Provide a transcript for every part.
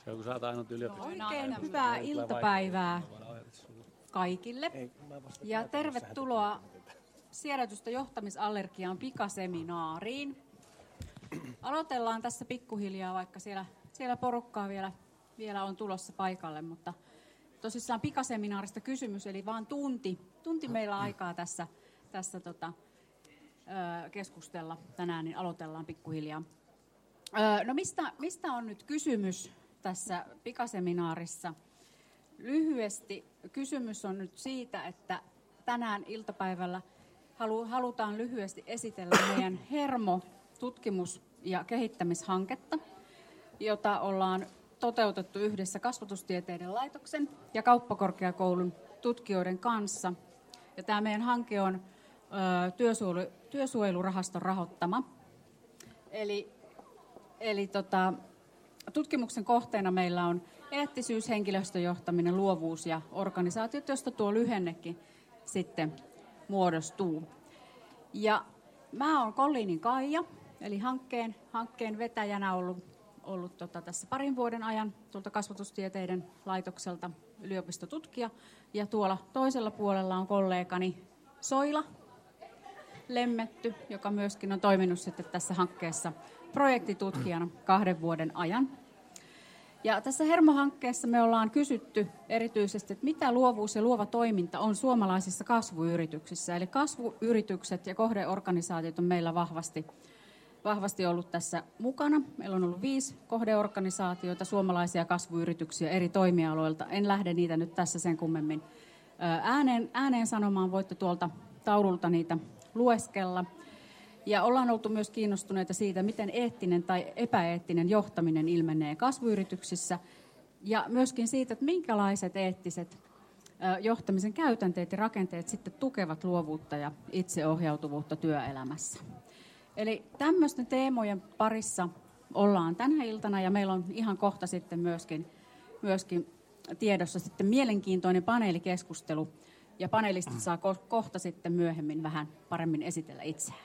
Oikein hyvää iltapäivää kaikille ja tervetuloa siedätystä johtamisallergiaan pikaseminaariin. Aloitellaan tässä pikkuhiljaa, vaikka siellä porukkaa vielä on tulossa paikalle, mutta tosissaan pikaseminaarista kysymys, eli vaan tunti meillä on aikaa tässä keskustella tänään, niin aloitellaan pikkuhiljaa. No mistä on nyt kysymys tässä pikaseminaarissa? Lyhyesti kysymys on nyt siitä, että tänään iltapäivällä halutaan lyhyesti esitellä meidän Hermo-tutkimus- ja kehittämishanketta, jota ollaan toteutettu yhdessä Kasvatustieteiden laitoksen ja Kauppakorkeakoulun tutkijoiden kanssa. Ja tämä meidän hanke on työsuojelurahaston rahoittama. Eli tutkimuksen kohteena meillä on eettisyys, henkilöstöjohtaminen, luovuus ja organisaatiot, josta tuo lyhennekin sitten muodostuu. Ja mä oon Collinin Kaija, eli hankkeen vetäjänä ollut tässä parin vuoden ajan tuolta Kasvatustieteiden laitokselta yliopistotutkija. Ja tuolla toisella puolella on kollegani Soila Lemmetty, joka myöskin on toiminut sitten tässä hankkeessa projektitutkijana 2 vuoden ajan. Ja tässä Hermo-hankkeessa me ollaan kysytty erityisesti, että mitä luovuus ja luova toiminta on suomalaisissa kasvuyrityksissä. Eli kasvuyritykset ja kohdeorganisaatiot on meillä vahvasti ollut tässä mukana. Meillä on ollut 5 kohdeorganisaatioita, suomalaisia kasvuyrityksiä eri toimialoilta. En lähde niitä nyt tässä sen kummemmin ääneen sanomaan, voitte tuolta taululta niitä lueskella. Ja ollaan oltu myös kiinnostuneita siitä, miten eettinen tai epäeettinen johtaminen ilmenee kasvuyrityksissä. Ja myöskin siitä, että minkälaiset eettiset johtamisen käytänteet ja rakenteet sitten tukevat luovuutta ja itseohjautuvuutta työelämässä. Eli tämmöisten teemojen parissa ollaan tänä iltana ja meillä on ihan kohta sitten myöskin tiedossa sitten mielenkiintoinen paneelikeskustelu. Ja panelistit saa kohta sitten myöhemmin vähän paremmin esitellä itseään.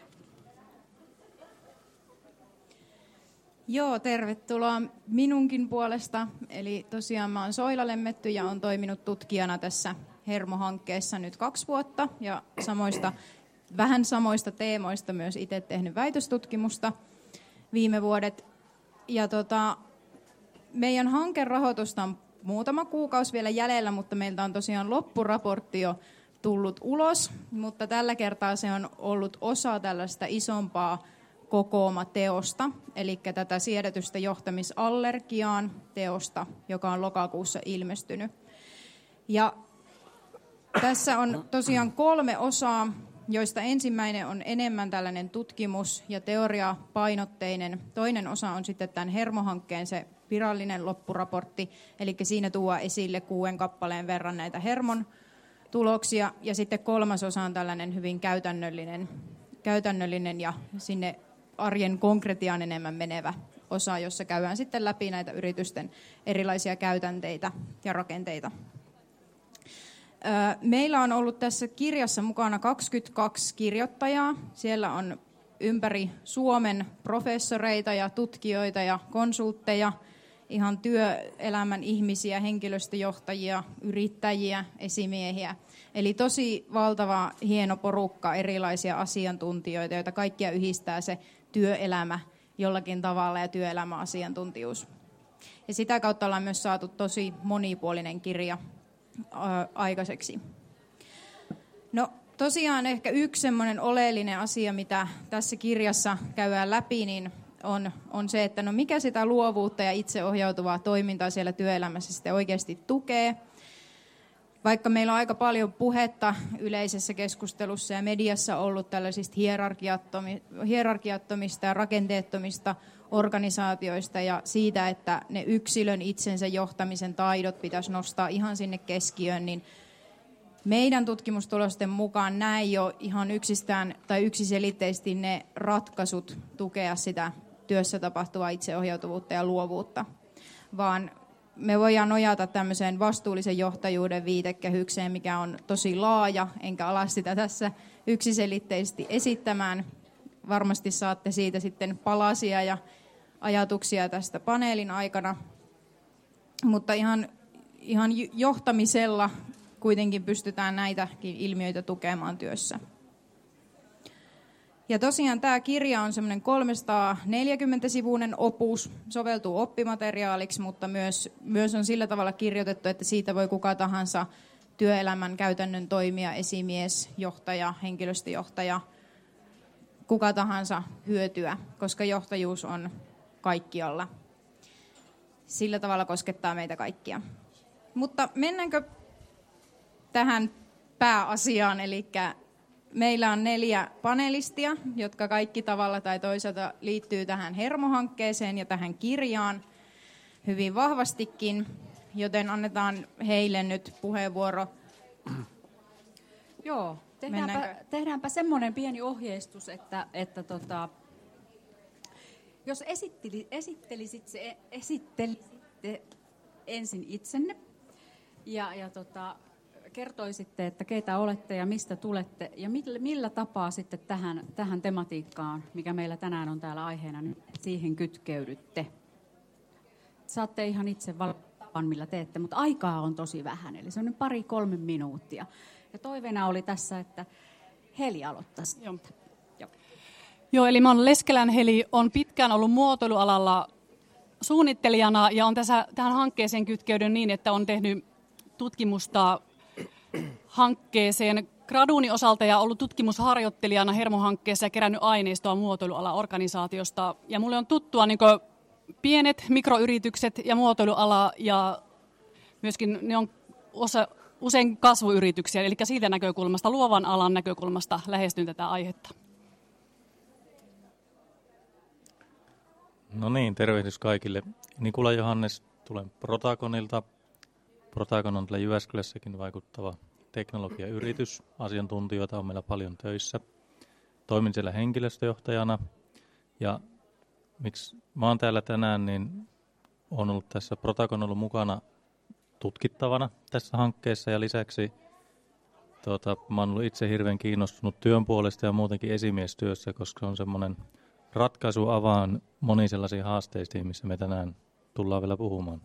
Joo, tervetuloa minunkin puolesta. Eli tosiaan mä oon Soila Lemmetty ja oon toiminut tutkijana tässä Hermo-hankkeessa nyt 2 vuotta. Ja vähän samoista teemoista myös itse tehnyt väitöstutkimusta viime vuodet. Ja meidän hankerahoitusta on muutama kuukausi vielä jäljellä, mutta meiltä on tosiaan loppuraportti jo tullut ulos. Mutta tällä kertaa se on ollut osa tällaista isompaa kokoomateosta, eli tätä siedätystä johtamisallergiaan teosta, joka on lokakuussa ilmestynyt. Ja tässä on tosiaan 3 osaa, joista ensimmäinen on enemmän tällainen tutkimus- ja teoriapainotteinen. Toinen osa on sitten tämän Hermo-hankkeen se virallinen loppuraportti, eli siinä tuo esille 6 kappaleen verran näitä Hermon tuloksia. Ja sitten 3. osa on tällainen hyvin käytännöllinen ja sinne arjen konkretiaan enemmän menevä osa, jossa käydään sitten läpi näitä yritysten erilaisia käytänteitä ja rakenteita. Meillä on ollut tässä kirjassa mukana 22 kirjoittajaa. Siellä on ympäri Suomen professoreita ja tutkijoita ja konsultteja, ihan työelämän ihmisiä, henkilöstöjohtajia, yrittäjiä, esimiehiä. Eli tosi valtava hieno porukka erilaisia asiantuntijoita, joita kaikkia yhdistää se työelämä jollakin tavalla ja työelämäasiantuntijuus. Ja sitä kautta ollaan myös saatu tosi monipuolinen kirja aikaiseksi. No tosiaan ehkä yksi semmoinen oleellinen asia, mitä tässä kirjassa käydään läpi, niin on se, että no mikä sitä luovuutta ja itseohjautuvaa toimintaa siellä työelämässä sitten oikeasti tukee. Vaikka meillä on aika paljon puhetta yleisessä keskustelussa ja mediassa ollut tällaisista hierarkiattomista ja rakenteettomista organisaatioista ja siitä, että ne yksilön itsensä johtamisen taidot pitäisi nostaa ihan sinne keskiöön, niin meidän tutkimustulosten mukaan nämä ei ole ihan yksistään tai yksiselitteisesti ne ratkaisut tukea sitä työssä tapahtuvaa itseohjautuvuutta ja luovuutta, vaan me voidaan nojata tämmöiseen vastuullisen johtajuuden viitekehykseen, mikä on tosi laaja, enkä ala sitä tässä yksiselitteisesti esittämään. Varmasti saatte siitä sitten palasia ja ajatuksia tästä paneelin aikana. mutta ihan johtamisella kuitenkin pystytään näitäkin ilmiöitä tukemaan työssä. Ja tosiaan tämä kirja on semmoinen 340-sivuinen opus, soveltuu oppimateriaaliksi, mutta myös on sillä tavalla kirjoitettu, että siitä voi kuka tahansa työelämän käytännön toimija, esimies, johtaja, henkilöstöjohtaja, kuka tahansa hyötyä, koska johtajuus on kaikkialla. Sillä tavalla koskettaa meitä kaikkia. Mutta mennäänkö tähän pääasiaan, eli meillä on 4 panelistia, jotka kaikki tavalla tai toisaalta liittyy tähän Hermo-hankkeeseen ja tähän kirjaan hyvin vahvastikin, joten annetaan heille nyt puheenvuoro. Joo, tehdäänpä semmoinen pieni ohjeistus, että jos esittelisitte ensin itsenne ja kertoisitte, että keitä olette ja mistä tulette ja millä tapaa sitten tähän tematiikkaan, mikä meillä tänään on täällä aiheena, niin siihen kytkeydytte. Saatte ihan itse valita, millä teette, mutta aikaa on tosi vähän, eli se on 2-3 minuuttia. Ja toiveena oli tässä, että Heli aloittaisi. Joo, eli mä olen Leskelän Heli, on pitkään ollut muotoilualalla suunnittelijana ja on tähän hankkeeseen kytkeydyn niin, että on tehnyt tutkimusta hankkeeseen graduuni osalta ja ollut tutkimusharjoittelijana Hermo-hankkeessa ja kerännyt aineistoa muotoilualan organisaatiosta. Ja mulle on tuttua niin pienet mikroyritykset ja muotoiluala ja myöskin ne on usein kasvuyrityksiä, eli siitä näkökulmasta, luovan alan näkökulmasta lähestyn tätä aihetta. No niin, tervehdys kaikille. Nikula Johannes, tulen Protagonilta. Protagon on täällä Jyväskylässäkin vaikuttava teknologiayritys. Asiantuntijoita on meillä paljon töissä. Toimin siellä henkilöstöjohtajana. Ja miksi mä oon täällä tänään, niin olen ollut tässä Protagon ollut mukana tutkittavana tässä hankkeessa. Ja lisäksi mä oon ollut itse hirveän kiinnostunut työn puolesta ja muutenkin esimiestyössä, koska se on semmoinen ratkaisu avaan moniin sellaisiin haasteisiin, missä me tänään tullaan vielä puhumaan.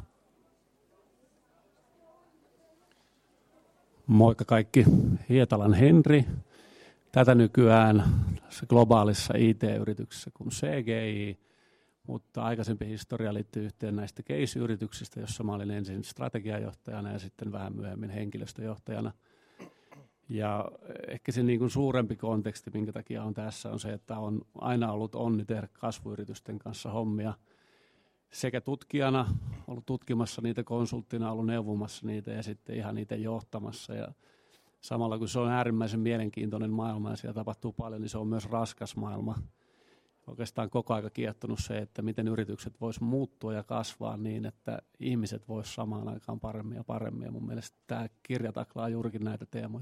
Moikka kaikki. Hietalan Henri. Tätä nykyään globaalissa IT-yrityksessä kuin CGI, mutta aikaisempi historia liittyy yhteen näistä case-yrityksistä, jossa mä olin ensin strategiajohtajana ja sitten vähän myöhemmin henkilöstöjohtajana. Ja ehkä se niin kuin suurempi konteksti, minkä takia on tässä, on se, että on aina ollut onni tehdä kasvuyritysten kanssa hommia. Sekä tutkijana, ollut tutkimassa niitä, konsulttina, ollut neuvomassa niitä ja sitten ihan niitä johtamassa. Ja samalla kun se on äärimmäisen mielenkiintoinen maailma ja siellä tapahtuu paljon, niin se on myös raskas maailma. Oikeastaan koko aika kiehtonut se, että miten yritykset vois muuttua ja kasvaa niin, että ihmiset vois samaan aikaan paremmin ja paremmin. Ja mun mielestä tämä kirja taklaa juurikin näitä teemoja.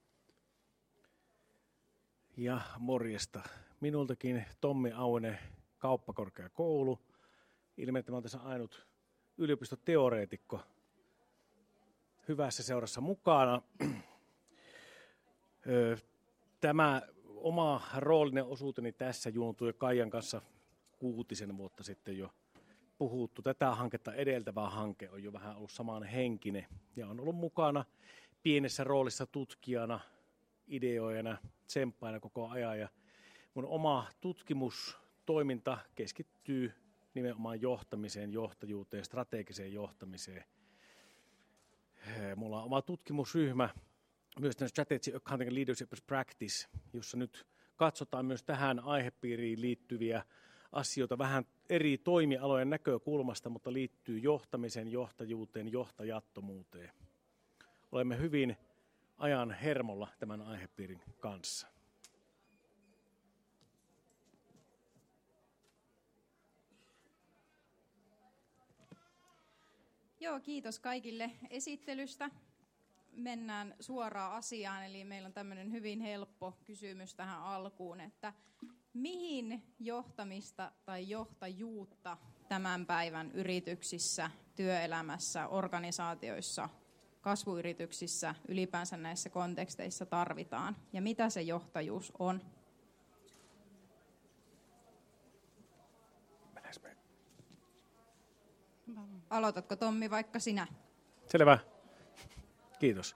Ja morjesta. Minultakin Tommi Aune, kauppakorkeakoulu. Ilmeisesti mä olen tässä ainut yliopistoteoreetikko hyvässä seurassa mukana. Tämä oma roolinen osuuteni tässä juontui Kaijan kanssa 6 vuotta sitten jo puhuttu. Tätä hanketta edeltävä hanke on jo vähän ollut samanhenkinen ja on ollut mukana pienessä roolissa tutkijana, ideoijana, tsemppaina koko ajan. Ja mun oma tutkimustoiminta keskittyy nimenomaan johtamiseen, johtajuuteen, strategiseen johtamiseen. Mulla on oma tutkimusryhmä, myös Strategy Accounting and Leadership as Practice, jossa nyt katsotaan myös tähän aihepiiriin liittyviä asioita vähän eri toimialojen näkökulmasta, mutta liittyy johtamiseen, johtajuuteen, johtajattomuuteen. Olemme hyvin ajan hermolla tämän aihepiirin kanssa. Joo, kiitos kaikille esittelystä. Mennään suoraan asiaan, eli meillä on tämmöinen hyvin helppo kysymys tähän alkuun, että mihin johtamista tai johtajuutta tämän päivän yrityksissä, työelämässä, organisaatioissa, kasvuyrityksissä, ylipäänsä näissä konteksteissa tarvitaan ja mitä se johtajuus on? Aloitatko Tommi vaikka sinä? Selvä. Kiitos.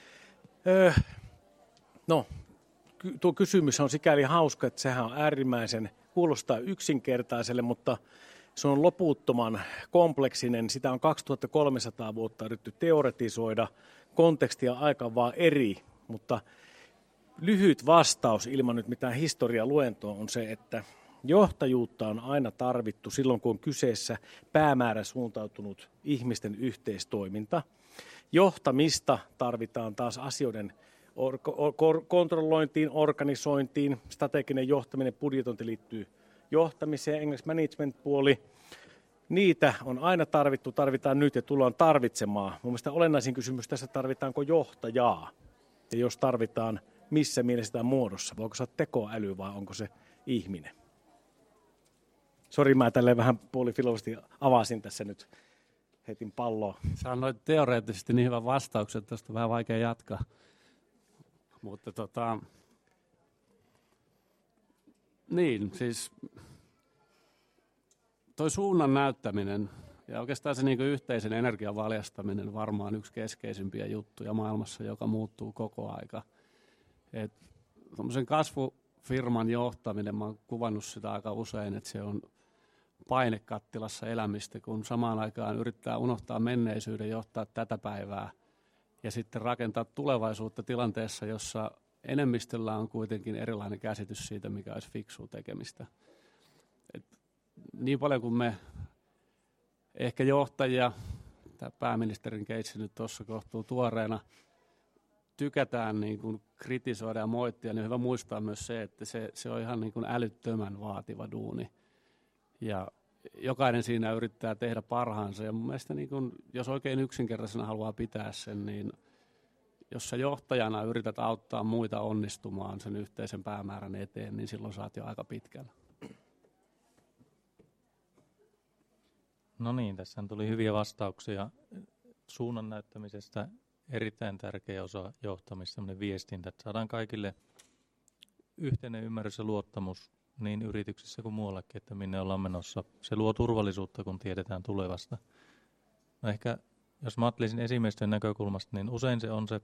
Tuo kysymys on sikäli hauska, että sehän on äärimmäisen, kuulostaa yksinkertaiselle, mutta se on loputtoman kompleksinen. Sitä on 2300 vuotta yritetty teoretisoida. Konteksti ja aika on vaan eri, mutta lyhyt vastaus ilman nyt mitään historialuentoa on se, että johtajuutta on aina tarvittu silloin, kun on kyseessä päämäärä suuntautunut ihmisten yhteistoiminta. Johtamista tarvitaan taas asioiden kontrollointiin, organisointiin. Strateginen johtaminen, budjetointi liittyy johtamiseen, English management-puoli. Niitä on aina tarvittu, tarvitaan nyt ja tullaan tarvitsemaan. Mun mielestä olennaisin kysymys tässä, tarvitaanko johtajaa? Ja jos tarvitaan, missä mielessä sitä muodossa? Voiko se olla tekoäly vai onko se ihminen? Sori, mä tälleen vähän puolifilosofisesti avasin tässä nyt, heitin palloa. Sanoit teoreettisesti niin hyvän vastauksen, että tästä on vähän vaikea jatkaa. Mutta niin, siis toi suunnan näyttäminen ja oikeastaan se niin kuin yhteisen energian valjastaminen varmaan yksi keskeisimpiä juttuja maailmassa, joka muuttuu koko aika. Tuommoisen kasvufirman johtaminen, mä oon kuvannut sitä aika usein, että se on painekattilassa elämistä, kun samaan aikaan yrittää unohtaa menneisyyden, johtaa tätä päivää ja sitten rakentaa tulevaisuutta tilanteessa, jossa enemmistöllä on kuitenkin erilainen käsitys siitä, mikä olisi fiksua tekemistä. Niin paljon kuin me ehkä johtajia, tämä pääministerin keissi nyt tuossa kohtuu tuoreena, tykätään niin kuin kritisoida ja moittia, niin on hyvä muistaa myös se, että se on ihan niin kuin älyttömän vaativa duuni. Ja jokainen siinä yrittää tehdä parhaansa. Ja mun mielestä niin kun, jos oikein yksinkertaisena haluaa pitää sen, niin jos sä johtajana yrität auttaa muita onnistumaan sen yhteisen päämäärän eteen, niin silloin saat jo aika pitkällä. No niin, tässä tuli hyviä vastauksia. Suunnan näyttämisestä erittäin tärkeä osa johtamista, sellainen viestintä, että saadaan kaikille yhteinen ymmärrys ja luottamus niin yrityksissä kuin muuallakin, että minne ollaan menossa. Se luo turvallisuutta, kun tiedetään tulevasta. No ehkä, jos mä ajattelisin esimiestyön näkökulmasta, niin usein se on se,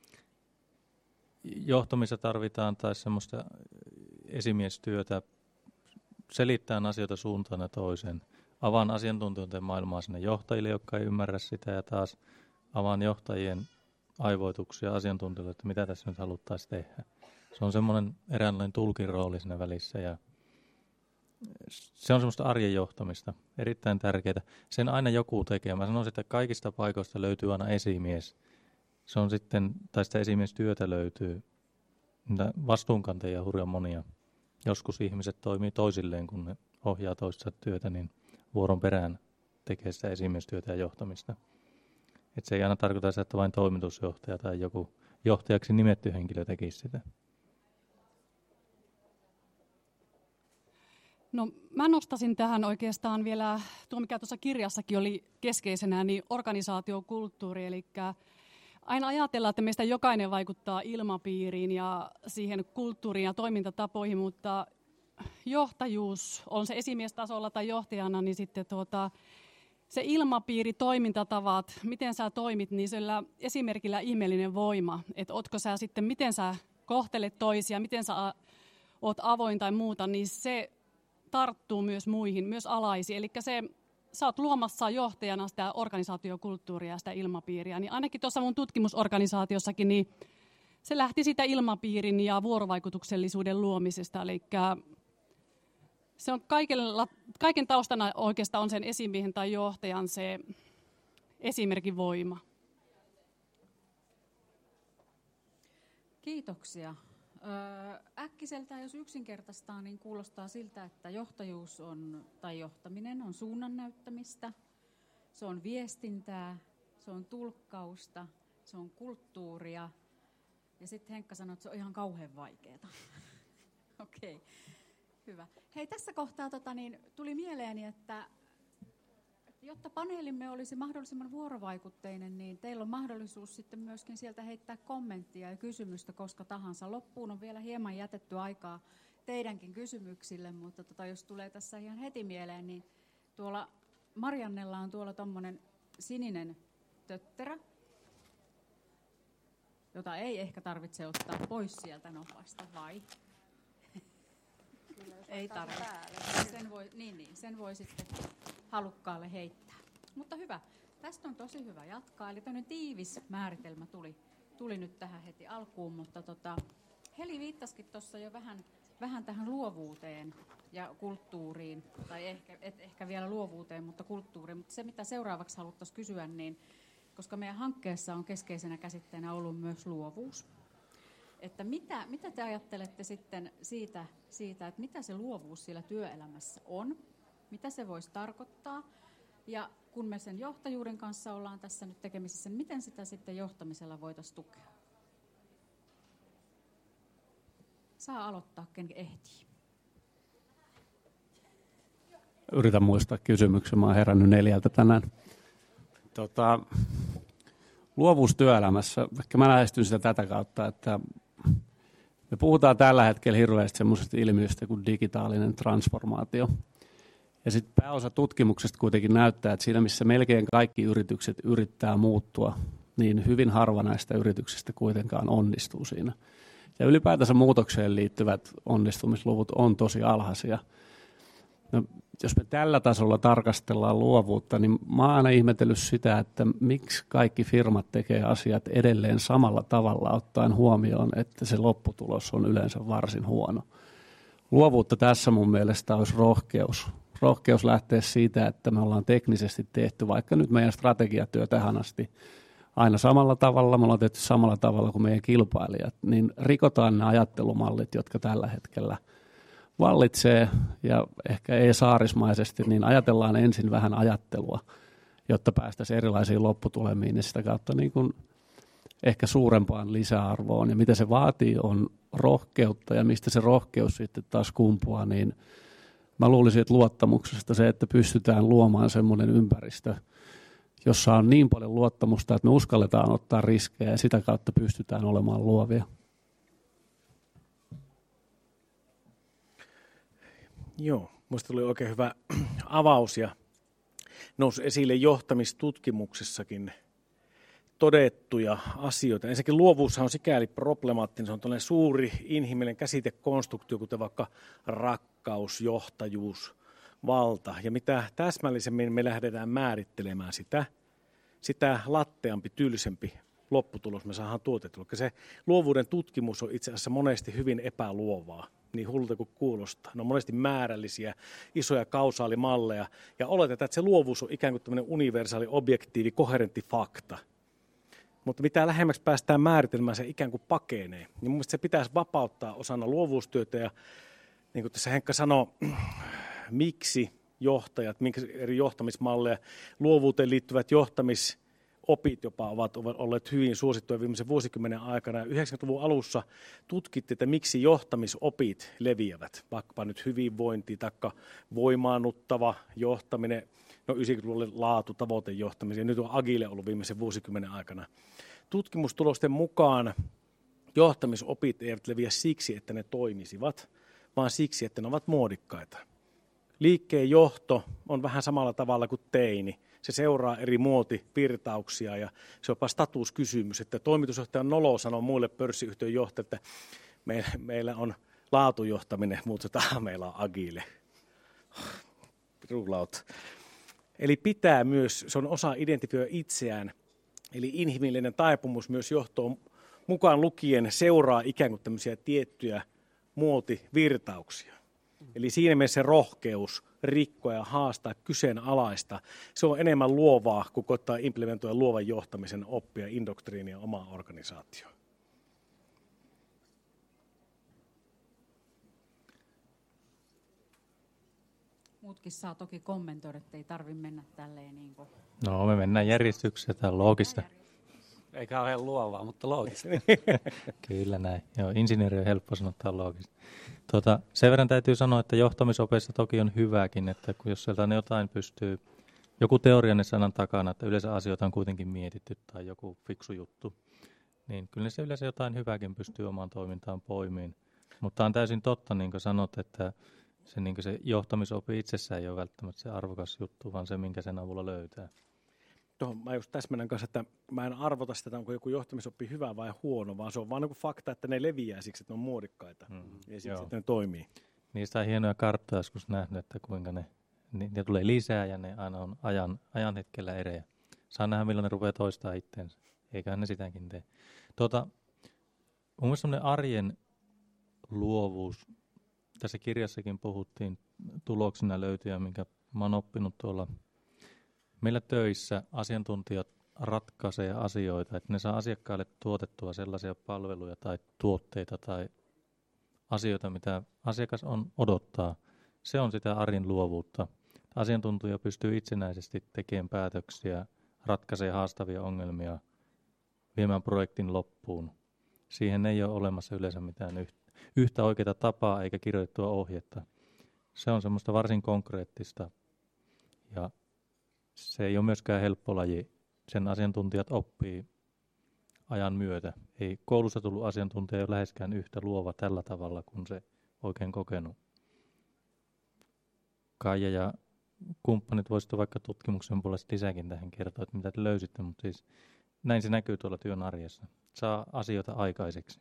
johtamista tarvitaan tai semmoista esimiestyötä, selittää asioita suuntaan ja toiseen. Avaan asiantuntijoiden maailmaa sinne johtajille, jotka ei ymmärrä sitä, ja taas avaan johtajien aivoituksia asiantuntijoille, että mitä tässä nyt haluttaisiin tehdä. Se on semmoinen eräänlainen tulkin rooli siinä välissä, ja se on semmoista arjen johtamista, erittäin tärkeää. Sen aina joku tekee. Mä sanoisin, että kaikista paikoista löytyy aina esimies. Se on sitten, tai sitä esimiestyötä löytyy. Vastuunkantajia hurjan monia. Joskus ihmiset toimii toisilleen, kun ne ohjaa toista työtä, niin vuoron perään tekee sitä esimiestyötä ja johtamista. Et se ei aina tarkoita sitä, että vain toimitusjohtaja tai joku johtajaksi nimetty henkilö tekisi sitä. No mä nostasin tähän oikeastaan vielä, tuo mikä tuossa kirjassakin oli keskeisenä, niin organisaatiokulttuuri, eli aina ajatellaan, että meistä jokainen vaikuttaa ilmapiiriin ja siihen kulttuuriin ja toimintatapoihin, mutta johtajuus on se esimiestasolla tai johtajana, niin sitten se ilmapiiri, toimintatavat, miten sä toimit, niin sillä esimerkillä ihmeellinen voima, että ootko sä sitten, miten sä kohtelet toisia, miten sä oot avoin tai muuta, niin se tarttuu myös muihin, myös alaisiin. Eli sä oot luomassa johtajana sitä organisaatiokulttuuria ja sitä ilmapiiriä. Niin ainakin tuossa mun tutkimusorganisaatiossakin, niin se lähti sitä ilmapiirin ja vuorovaikutuksellisuuden luomisesta. Eli se on kaiken taustana oikeastaan on sen esimiehen tai johtajan se esimerkin voima. Kiitoksia. Äkkiseltään, jos yksinkertaistaa, niin kuulostaa siltä, että johtajuus tai johtaminen on suunnan näyttämistä, se on viestintää, se on tulkkausta, se on kulttuuria. Ja sitten Henkka sanoi, että se on ihan kauhean vaikeaa. Okei, hyvä. Hei, tässä kohtaa tuli mieleeni, että jotta paneelimme olisi mahdollisimman vuorovaikutteinen, niin teillä on mahdollisuus sitten myöskin sieltä heittää kommenttia ja kysymystä koska tahansa. Loppuun on vielä hieman jätetty aikaa teidänkin kysymyksille, mutta jos tulee tässä ihan heti mieleen, niin tuolla Mariannella on tuolla tommonen sininen tötterä, jota ei ehkä tarvitse ottaa pois sieltä nopasta, vai? Ei tarvitse. Sen voi sitten halukkaalle heittää. Mutta hyvä. Tästä on tosi hyvä jatkaa. Eli tämmöinen tiivis määritelmä tuli nyt tähän heti alkuun, mutta Heli viittasikin tuossa jo vähän tähän luovuuteen ja kulttuuriin, tai ehkä vielä luovuuteen, mutta kulttuuriin. Mutta se, mitä seuraavaksi haluttaisiin kysyä, niin koska meidän hankkeessa on keskeisenä käsitteenä ollut myös luovuus, että mitä te ajattelette sitten siitä, että mitä se luovuus siellä työelämässä on, mitä se voisi tarkoittaa, ja kun me sen johtajuuden kanssa ollaan tässä nyt tekemisissä, niin miten sitä sitten johtamisella voitaisiin tukea? Saa aloittaa, ken ehtii. Yritän muistaa kysymyksen, mä oon herännyt 4 tänään. Luovuus työelämässä, ehkä mä lähestyn sitä tätä kautta, että me puhutaan tällä hetkellä hirveästi semmoisesta ilmiöstä kuin digitaalinen transformaatio. Ja sitten pääosa tutkimuksesta kuitenkin näyttää, että siinä missä melkein kaikki yritykset yrittää muuttua, niin hyvin harva näistä yrityksistä kuitenkaan onnistuu siinä. Ja ylipäätänsä muutokseen liittyvät onnistumisluvut on tosi alhaisia. No, jos me tällä tasolla tarkastellaan luovuutta, niin mä oon aina ihmetellyt sitä, että miksi kaikki firmat tekee asiat edelleen samalla tavalla ottaen huomioon, että se lopputulos on yleensä varsin huono. Luovuutta tässä mun mielestä olisi rohkeus. Rohkeus lähtee siitä, että me ollaan teknisesti tehty vaikka nyt meidän strategiatyö tähän asti aina samalla tavalla, me ollaan tehty samalla tavalla kuin meidän kilpailijat, niin rikotaan ne ajattelumallit, jotka tällä hetkellä vallitsee ja ehkä ei-saarismaisesti, niin ajatellaan ensin vähän ajattelua, jotta päästäisiin erilaisiin lopputulemiin ja sitä kautta niin kuin ehkä suurempaan lisäarvoon. Ja mitä se vaatii on rohkeutta ja mistä se rohkeus sitten taas kumpuaa, niin mä luulisin, että luottamuksesta se, että pystytään luomaan semmoinen ympäristö, jossa on niin paljon luottamusta, että me uskalletaan ottaa riskejä ja sitä kautta pystytään olemaan luovia. Joo, minusta tuli oikein hyvä avaus ja nousi esille johtamistutkimuksessakin todettuja asioita. Ensinnäkin luovuushan on sikäli problemaattinen, se on tällainen suuri inhimillinen käsitekonstruktio, kuten vaikka rakkaus, johtajuus, valta. Ja mitä täsmällisemmin me lähdetään määrittelemään sitä latteampi, tylsempi lopputulos me saadaan tuotettua. Se luovuuden tutkimus on itse asiassa monesti hyvin epäluovaa, niin hullulta kuin kuulostaa. Ne on monesti määrällisiä, isoja kausaalimalleja, ja oletetaan, että se luovuus on ikään kuin tämmöinen universaali, objektiivi, koherentti fakta. Mutta mitä lähemmäksi päästään määritelmään, se ikään kuin pakenee. Niin mun mielestä se pitäisi vapauttaa osana luovuustyötä, ja niin kuin tässä Henkka sanoi, miksi johtajat, minkä eri johtamismalleja, luovuuteen liittyvät johtamisopit jopa ovat olleet hyvin suosittuja viimeisen vuosikymmenen aikana. 90-luvun alussa tutkittiin, että miksi johtamisopit leviävät, vaikkapa nyt hyvinvointi tai voimaannuttava johtaminen, no 90-luvulle laatu, tavoitejohtaminen, ja nyt on agile ollut viimeisen vuosikymmenen aikana. Tutkimustulosten mukaan johtamisopit eivät leviä siksi, että ne toimisivat, vaan siksi, että ne ovat muodikkaita. Liikkeen johto on vähän samalla tavalla kuin teini. Se seuraa eri muotivirtauksia ja se on jopa statuskysymys, että toimitusjohtaja Nolo sanoo muille pörssiyhtiön johtajille, että meillä on laatujohtaminen, mutta meillä on agile. Rulaut. Eli pitää myös, se on osa identifioida itseään, eli inhimillinen taipumus myös johtoon mukaan lukien seuraa ikään kuin tämmöisiä tiettyjä muotivirtauksia. Eli siinä mielessä se rohkeus rikkoa ja haastaa kyseenalaista, se on enemmän luovaa kuin koittaa implementoida luovan johtamisen oppia, indoktriinia omaan organisaatioon. Muutkin saa toki kommentoida, että ei tarvitse mennä tälleen niin kuin. No, me mennään järjestykseen, tämä on loogista. Ei kauhean luovaa, mutta loogista. Kyllä näin. Joo, insinööri on helppo sanoa, että on loogista. Sen verran täytyy sanoa, että johtamisopeissa toki on hyväkin, että kun jos sieltä jotain pystyy, joku teoriainen sanan takana, että yleensä asioita on kuitenkin mietitty tai joku fiksu juttu, niin kyllä se yleensä jotain hyvääkin pystyy omaan toimintaan poimiin. Mutta on täysin totta, niin kuin sanot, että se johtamisopi itsessään ei ole välttämättä se arvokas juttu, vaan se, minkä sen avulla löytää. Tuohon mä just täsmennän kanssa, että mä en arvota sitä, onko joku johtamisoppi hyvä vai huono, vaan se on vaan niin kuin fakta, että ne leviää siksi, että ne on muodikkaita ja siksi, että ne toimii. Niistä on hienoja karttoja joskus nähnyt, että kuinka ne tulee lisää ja ne aina on ajan hetkellä erejä. Saa nähdä, milloin ne rupeaa toistaa itteensä. Eiköhän ne sitäkin tee. Mun mielestä semmoinen arjen luovuus, tässä kirjassakin puhuttiin tuloksena löytyjä, minkä mä oon oppinut tuolla. Meillä töissä asiantuntijat ratkaisee asioita, että ne saa asiakkaille tuotettua sellaisia palveluja tai tuotteita tai asioita, mitä asiakas odottaa. Se on sitä arjen luovuutta. Asiantuntija pystyy itsenäisesti tekemään päätöksiä, ratkaisee haastavia ongelmia, viemään projektin loppuun. Siihen ei ole olemassa yleensä mitään yhtä oikeaa tapaa eikä kirjoitettua ohjetta. Se on semmoista varsin konkreettista ja se ei ole myöskään helppo laji. Sen asiantuntijat oppii ajan myötä. Ei koulussa tullut asiantuntija ole läheskään yhtä luova tällä tavalla kuin se oikein kokenut. Kaija ja kumppanit voisitte vaikka tutkimuksen puolesta lisäkin tähän kertoa, että mitä te löysitte, mutta siis näin se näkyy tuolla työn arjessa. Saa asioita aikaiseksi.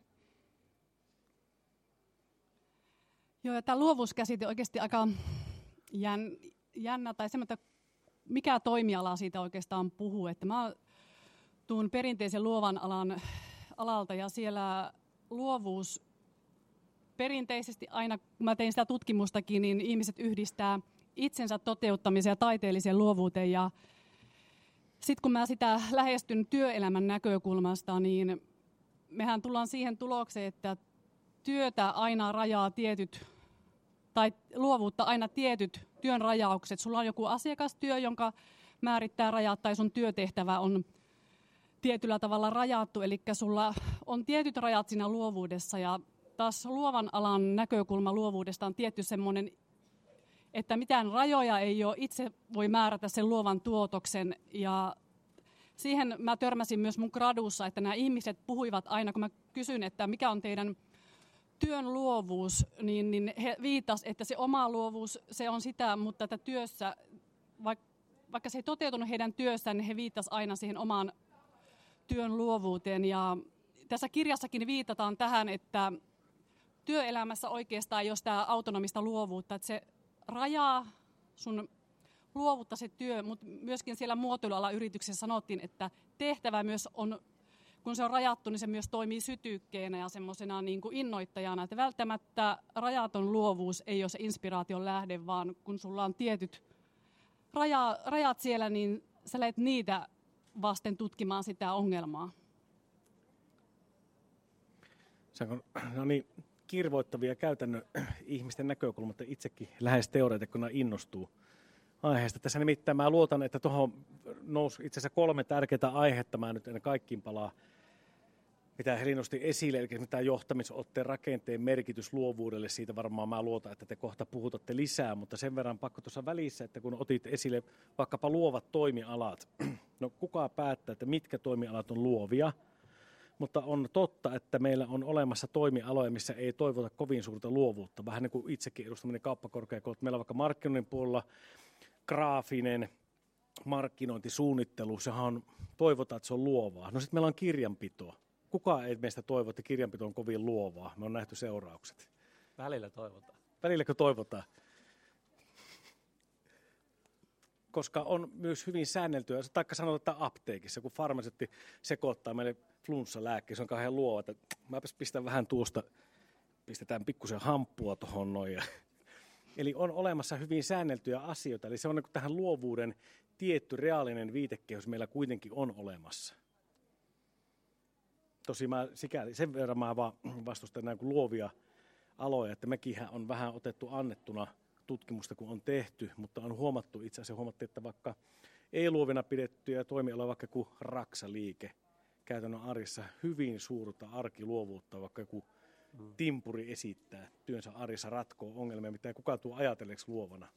Joo, ja tämä luovuuskäsite oikeasti aika jännä, tai semmoinen, mikä toimiala siitä oikeastaan puhuu. Että mä tuun perinteisen luovan alalta, ja siellä luovuus perinteisesti aina, kun mä tein sitä tutkimustakin, niin ihmiset yhdistää itsensä toteuttamisen ja taiteelliseen luovuuteen. Ja sitten kun mä sitä lähestyn työelämän näkökulmasta, niin mehän tullaan siihen tulokseen, että työtä aina rajaa tai luovuutta aina tietyt työn rajaukset. Sulla on joku asiakastyö, jonka määrittää rajat, tai sun työtehtävä on tietyllä tavalla rajattu, eli sulla on tietyt rajat siinä luovuudessa, ja taas luovan alan näkökulma luovuudesta on tietty semmoinen, että mitään rajoja ei ole, itse voi määrätä sen luovan tuotoksen, ja siihen mä törmäsin myös mun gradussa, että nämä ihmiset puhuivat aina, kun mä kysyn, että mikä on teidän työn luovuus, niin he viittasivat, että se oma luovuus, se on sitä, mutta että työssä, vaikka se ei toteutunut heidän työssään, niin he viittasivat aina siihen omaan työn luovuuteen. Ja tässä kirjassakin viitataan tähän, että työelämässä oikeastaan ei ole sitä autonomista luovuutta, että se rajaa sun luovuutta se työ, mutta myöskin siellä muotoilualayrityksessä sanottiin, että tehtävä myös on, kun se on rajattu, niin se myös toimii sytykkeenä ja semmoisena niin kuin innoittajana, että välttämättä rajaton luovuus ei ole se inspiraation lähde, vaan kun sulla on tietyt rajat siellä, niin sä lähdet niitä vasten tutkimaan sitä ongelmaa. No niin, kirvoittavia käytännön ihmisten näkökulmat, itsekin lähes teoreetikkona innostuu aiheesta. Tässä nimittäin mä luotan, että tuohon nousi itse asiassa 3 tärkeää aihetta. Mä nyt en kaikkiin palaa, mitä Heli nosti esille, eli mitä johtamisotteen rakenteen merkitys luovuudelle. Siitä varmaan mä luotan, että te kohta puhutatte lisää, mutta sen verran pakko tuossa välissä, että kun otit esille vaikkapa luovat toimialat. No kuka päättää, että mitkä toimialat on luovia? Mutta on totta, että meillä on olemassa toimialoja, missä ei toivota kovin suurta luovuutta. Vähän niin kuin itsekin edustaminen kauppakorkeakoulut. Meillä on vaikka markkinoinnin puolella graafinen markkinointisuunnittelu. Sehän on, toivotaan, että se on luovaa. No sitten meillä on kirjanpito. Kukaan ei meistä toivo, että kirjanpito on kovin luovaa. Me on nähty seuraukset. Välillä toivotaan. Välilläkö toivotaan? Koska on myös hyvin säänneltyä, taikka sanotaan, että apteekissa, kun farmaseutti sekoittaa meille flunssalääkkeen, se on kauhean luova, että mäpäs pistän vähän tuosta, pistetään pikkusen hamppua tuohon noin. Eli on olemassa hyvin säänneltyjä asioita, eli se on niin kuin tähän luovuuden tietty reaalinen viitekehys meillä kuitenkin on olemassa. Tosi sen verran mä vaan vastustan näin kuin luovia aloja, että mekinhän on vähän otettu annettuna tutkimusta, kun on tehty, mutta on huomattu, itse asiassa huomattiin, että vaikka ei luovina pidettyjä toimialoja, vaikka joku raksaliike, käytännön arjessa hyvin suurta arkiluovuutta, vaikka joku timpuri esittää työnsä arjessa ratkoo ongelmia, mitä ei kukaan tule ajatelleeksi luovana.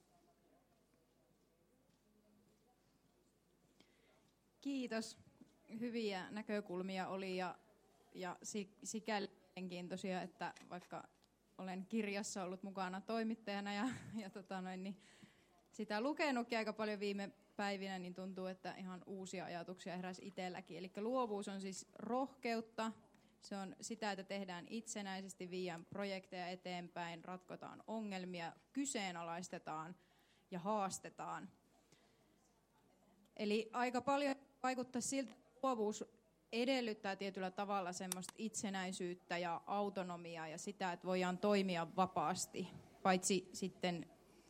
Kiitos. Hyviä näkökulmia oli ja sikäli mielenkiintoisia, että vaikka olen kirjassa ollut mukana toimittajana ja niin sitä lukenutkin aika paljon viime päivinä, niin tuntuu, että ihan uusia ajatuksia heräsi itselläkin. Eli luovuus on siis rohkeutta, se on sitä, että tehdään itsenäisesti, viedään projekteja eteenpäin, ratkotaan ongelmia, kyseenalaistetaan ja haastetaan. Eli aika paljon vaikuttaa siltä, että luovuus edellyttää tietyllä tavalla semmoista itsenäisyyttä ja autonomiaa ja sitä, että voidaan toimia vapaasti, paitsi sitten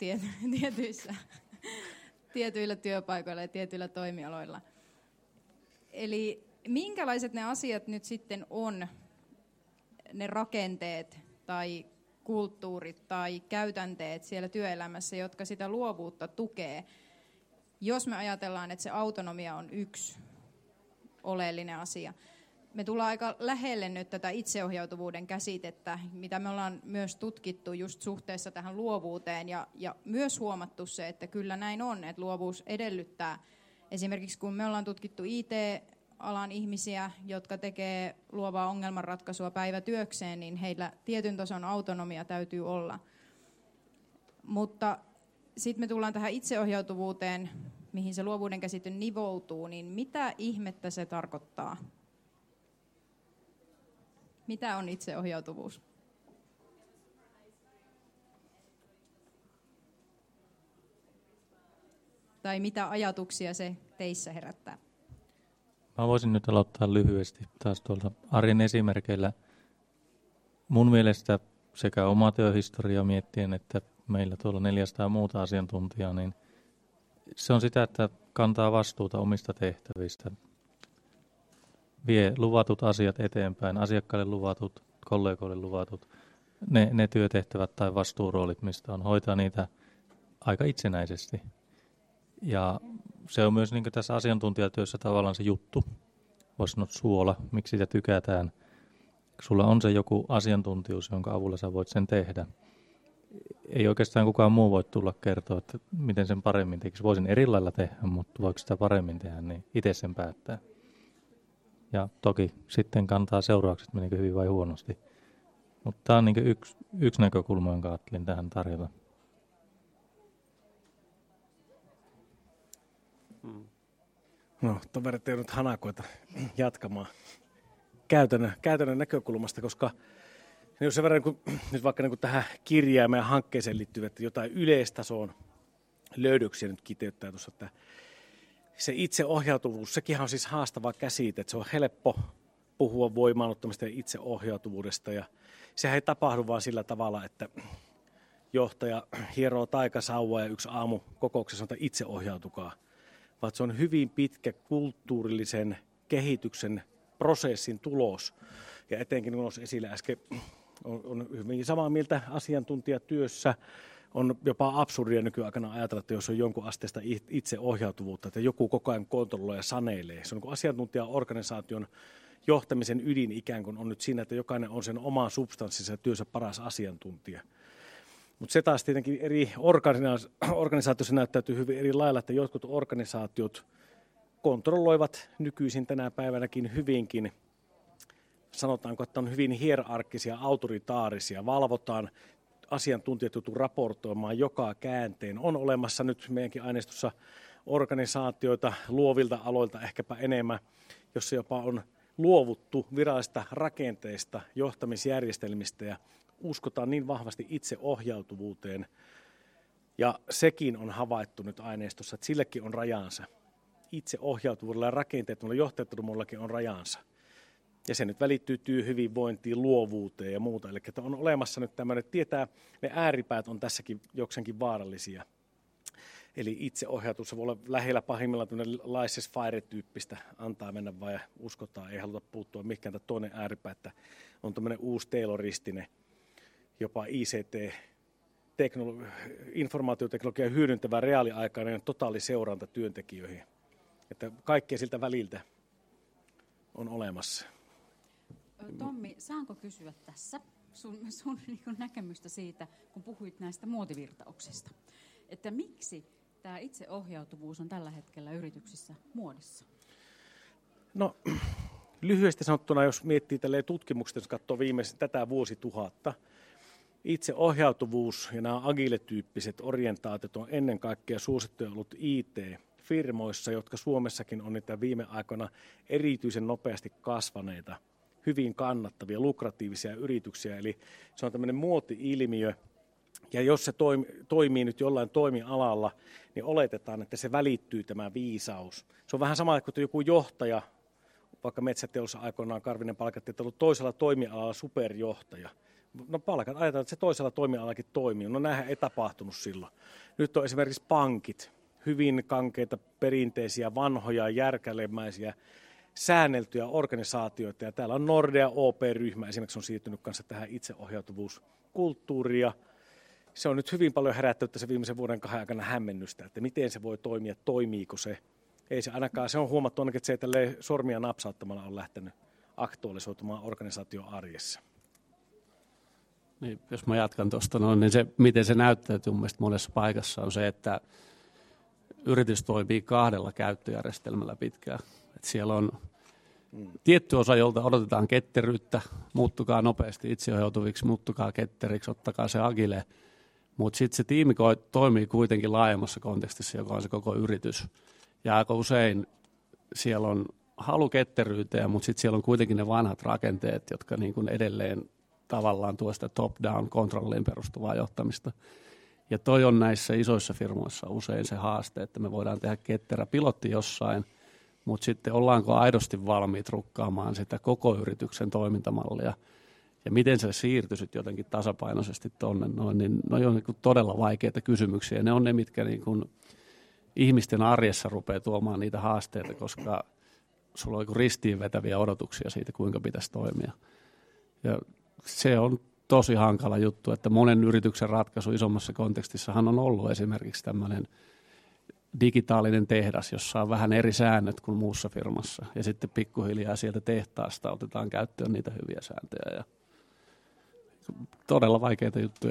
tietyillä työpaikoilla ja tietyillä toimialoilla. Eli minkälaiset ne asiat nyt sitten on, ne rakenteet tai kulttuurit tai käytänteet siellä työelämässä, jotka sitä luovuutta tukee, jos me ajatellaan, että se autonomia on yksi oleellinen asia. Me tullaan aika lähelle nyt tätä itseohjautuvuuden käsitettä, mitä me ollaan myös tutkittu just suhteessa tähän luovuuteen ja myös huomattu se, että kyllä näin on, että luovuus edellyttää. Esimerkiksi kun me ollaan tutkittu IT-alan ihmisiä, jotka tekee luovaa ongelmanratkaisua päivätyökseen, niin heillä tietyn tason autonomia täytyy olla. Mutta sitten me tullaan tähän itseohjautuvuuteen, mihin se luovuuden käsite nivoutuu, niin mitä ihmettä se tarkoittaa? Mitä on itseohjautuvuus? Tai mitä ajatuksia se teissä herättää? Mä voisin nyt aloittaa lyhyesti taas tuolta arjen esimerkeillä. Mun mielestä sekä oma työhistoria miettien, että meillä tuolla 400 muuta asiantuntijaa, niin se on sitä, että kantaa vastuuta omista tehtävistä. Vie luvatut asiat eteenpäin, asiakkaille luvatut, kollegoille luvatut, ne työtehtävät tai vastuuroolit, mistä on hoitaa niitä aika itsenäisesti. Ja se on myös niin kuin tässä asiantuntijatyössä tavallaan se juttu, voisi sanoa suola, miksi sitä tykätään. Sulla on se joku asiantuntijuus, jonka avulla sä voit sen tehdä. Ei oikeastaan kukaan muu voi tulla kertoa, että miten sen paremmin tekisi. Voisin eri lailla tehdä, mutta voiko sitä paremmin tehdä, niin itse sen päättää. Ja toki sitten kantaa seuraukset, menikö hyvin vai huonosti. Mutta tämä on niin yksi näkökulma, jonka ajattelin tähän tarjota. No, toverit ei nyt hanakoita jatkamaan käytännön näkökulmasta, koska jos sen verran, nyt vaikka niin tähän kirjaan ja hankkeeseen liittyvät jotain yleistasoon löydöksiä nyt kiteyttää tuossa, että se itseohjautuvuus, sekin on siis haastava käsite, että se on helppo puhua voimaannuttamista ja itseohjautuvuudesta ja sehän ei tapahdu vaan sillä tavalla, että johtaja hieroo taikasauvaa ja yksi aamu kokouksessa sanotaan itseohjautukaa, vaan se on hyvin pitkä kulttuurillisen kehityksen prosessin tulos ja etenkin kun nousi esille äsken, on hyvin samaa mieltä asiantuntijatyössä. On jopa absurdia nykyaikana ajatella, että jos on jonkun asteesta itseohjautuvuutta, että joku koko ajan kontrolloi ja sanelee. Se on niin asiantuntijaorganisaation johtamisen ydin ikään kuin on nyt siinä, että jokainen on sen oman substanssinsa ja työssä paras asiantuntija. Mutta se taas tietenkin eri organisaatioissa näyttäytyy hyvin eri lailla, että jotkut organisaatiot kontrolloivat nykyisin tänä päivänäkin hyvinkin. Sanotaanko, että on hyvin hierarkkisia, autoritaarisia, valvotaan, asiantuntijat joutuu raportoimaan joka käänteen. On olemassa nyt meidänkin aineistossa organisaatioita luovilta aloilta ehkäpä enemmän, jossa jopa on luovuttu virallisista rakenteista, johtamisjärjestelmistä ja uskotaan niin vahvasti itseohjautuvuuteen. Ja sekin on havaittu nyt aineistossa, että sillekin on rajansa. Itseohjautuvuudella ja rakenteettomalla johtajattomuudellakin on rajansa. Ja se nyt välittyy työhyvinvointiin, luovuuteen ja muuta. Eli on olemassa nyt tämmöinen, että tietää, ne ääripäät on tässäkin jokseenkin vaarallisia. Eli itseohjautus voi olla lähellä pahimmillaan tämmöinen laissez-faire-tyyppistä, antaa mennä vaan ja uskotaan, ei haluta puuttua mihinkään. Toinen ääripää, että on tämmöinen uusi tayloristinen, jopa ICT, informaatioteknologiaa hyödyntävä reaaliaikainen totaaliseuranta työntekijöihin. Että kaikkea siltä väliltä on olemassa. Tommi, saanko kysyä tässä sun niin näkemystä siitä, kun puhuit näistä muotivirtauksista, että miksi tämä itseohjautuvuus on tällä hetkellä yrityksissä muodissa? No lyhyesti sanottuna, jos miettii tälleen tutkimuksesta, jos katsoo tätä vuosituhatta, Itseohjautuvuus ja nämä agile-tyyppiset orientaatiot on ennen kaikkea suosittuja ollut IT-firmoissa, jotka Suomessakin on niitä viime aikoina erityisen nopeasti kasvaneita, hyvin kannattavia, lukratiivisia yrityksiä. Eli se on tämmöinen muoti-ilmiö, ja jos se toimii nyt jollain toimialalla, niin oletetaan, että se välittyy tämä viisaus. Se on vähän sama kuin joku johtaja, vaikka metsäteollisuudessa aikoinaan Karvinen palkattiin, että on ollut toisella toimialalla superjohtaja. No ajatellaan, että se toisella toimialallakin toimii. No näinhän ei tapahtunut silloin. Nyt on esimerkiksi pankit, hyvin kankeita, perinteisiä, vanhoja, järkälemäisiä, säänneltyjä organisaatioita. Ja täällä on Nordea OP-ryhmä esimerkiksi on siirtynyt kanssa tähän itseohjautuvuuskulttuuriin. Ja se on nyt hyvin paljon herättänyt tässä viimeisen vuoden 2 aikana hämmennystä, että miten se voi toimia, toimiiko se. Ei se ainakaan, se on huomattu ainakin, että se ei tälleen sormia napsauttamalla on lähtenyt aktualisoitumaan organisaation arjessa. Niin, jos mä jatkan tuosta noin, niin se, miten se näyttäytyy mun mielestä monessa paikassa on se, että yritys toimii 2 käyttöjärjestelmällä pitkään. Et siellä on tietty osa, jolta odotetaan ketteryyttä, muuttukaa nopeasti itseohjautuviksi, muuttukaa ketteriksi, ottakaa se agile. Mutta sitten se tiimi toimii kuitenkin laajemmassa kontekstissa, joka on se koko yritys. Ja aika usein siellä on halu ketteryyteen, mutta sitten siellä on kuitenkin ne vanhat rakenteet, jotka niin kuin edelleen tavallaan tuo sitä top-down kontrolliin perustuvaa johtamista. Ja toi on näissä isoissa firmoissa usein se haaste, että me voidaan tehdä ketterä pilotti jossain, mutta sitten ollaanko aidosti valmiit rukkaamaan sitä koko yrityksen toimintamallia ja miten se siirtyisi jotenkin tasapainoisesti tuonne noin, niin ne on niin todella vaikeita kysymyksiä. Ne on ne, mitkä niin kuin ihmisten arjessa rupeaa tuomaan niitä haasteita, koska sulla on ristiin vetäviä odotuksia siitä, kuinka pitäisi toimia. Ja se on tosi hankala juttu, että monen yrityksen ratkaisu isommassa kontekstissahan on ollut esimerkiksi tämmöinen digitaalinen tehdas, jossa on vähän eri säännöt kuin muussa firmassa. Ja sitten pikkuhiljaa sieltä tehtaasta otetaan käyttöön niitä hyviä sääntöjä. Ja todella vaikeita juttuja.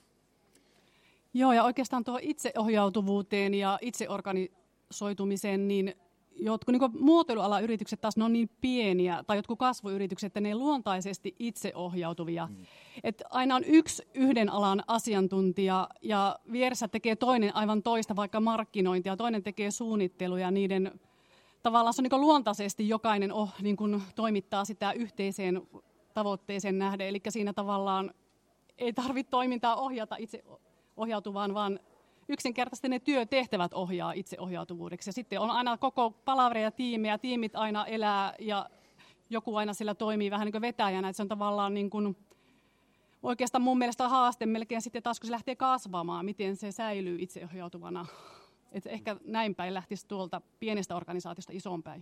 Joo, ja oikeastaan tuohon itseohjautuvuuteen ja itseorganisoitumiseen, niin jotkut niin muotoilualan yritykset taas ne on niin pieniä, tai jotkut kasvuyritykset, että ne luontaisesti itseohjautuvia. Että aina on yhden alan asiantuntija, ja vieressä tekee toinen aivan toista, vaikka markkinointia, toinen tekee suunnitteluja, niiden tavallaan se on niin luontaisesti jokainen niin toimittaa sitä yhteiseen tavoitteeseen nähden, eli siinä tavallaan ei tarvitse toimintaa ohjata itseohjautuvaan, vaan yksinkertaisesti ne työtehtävät ohjaa itseohjautuvuudeksi. Ja sitten on aina koko palavreja tiimejä, tiimit aina elää ja joku aina sillä toimii vähän niin kuin vetäjänä. Että se on tavallaan niin kuin, oikeastaan mun mielestä haaste melkein sitten taas, kun se lähtee kasvamaan, miten se säilyy itseohjautuvana. Että ehkä näin päin lähtisi tuolta pienestä organisaatiosta isoon päin.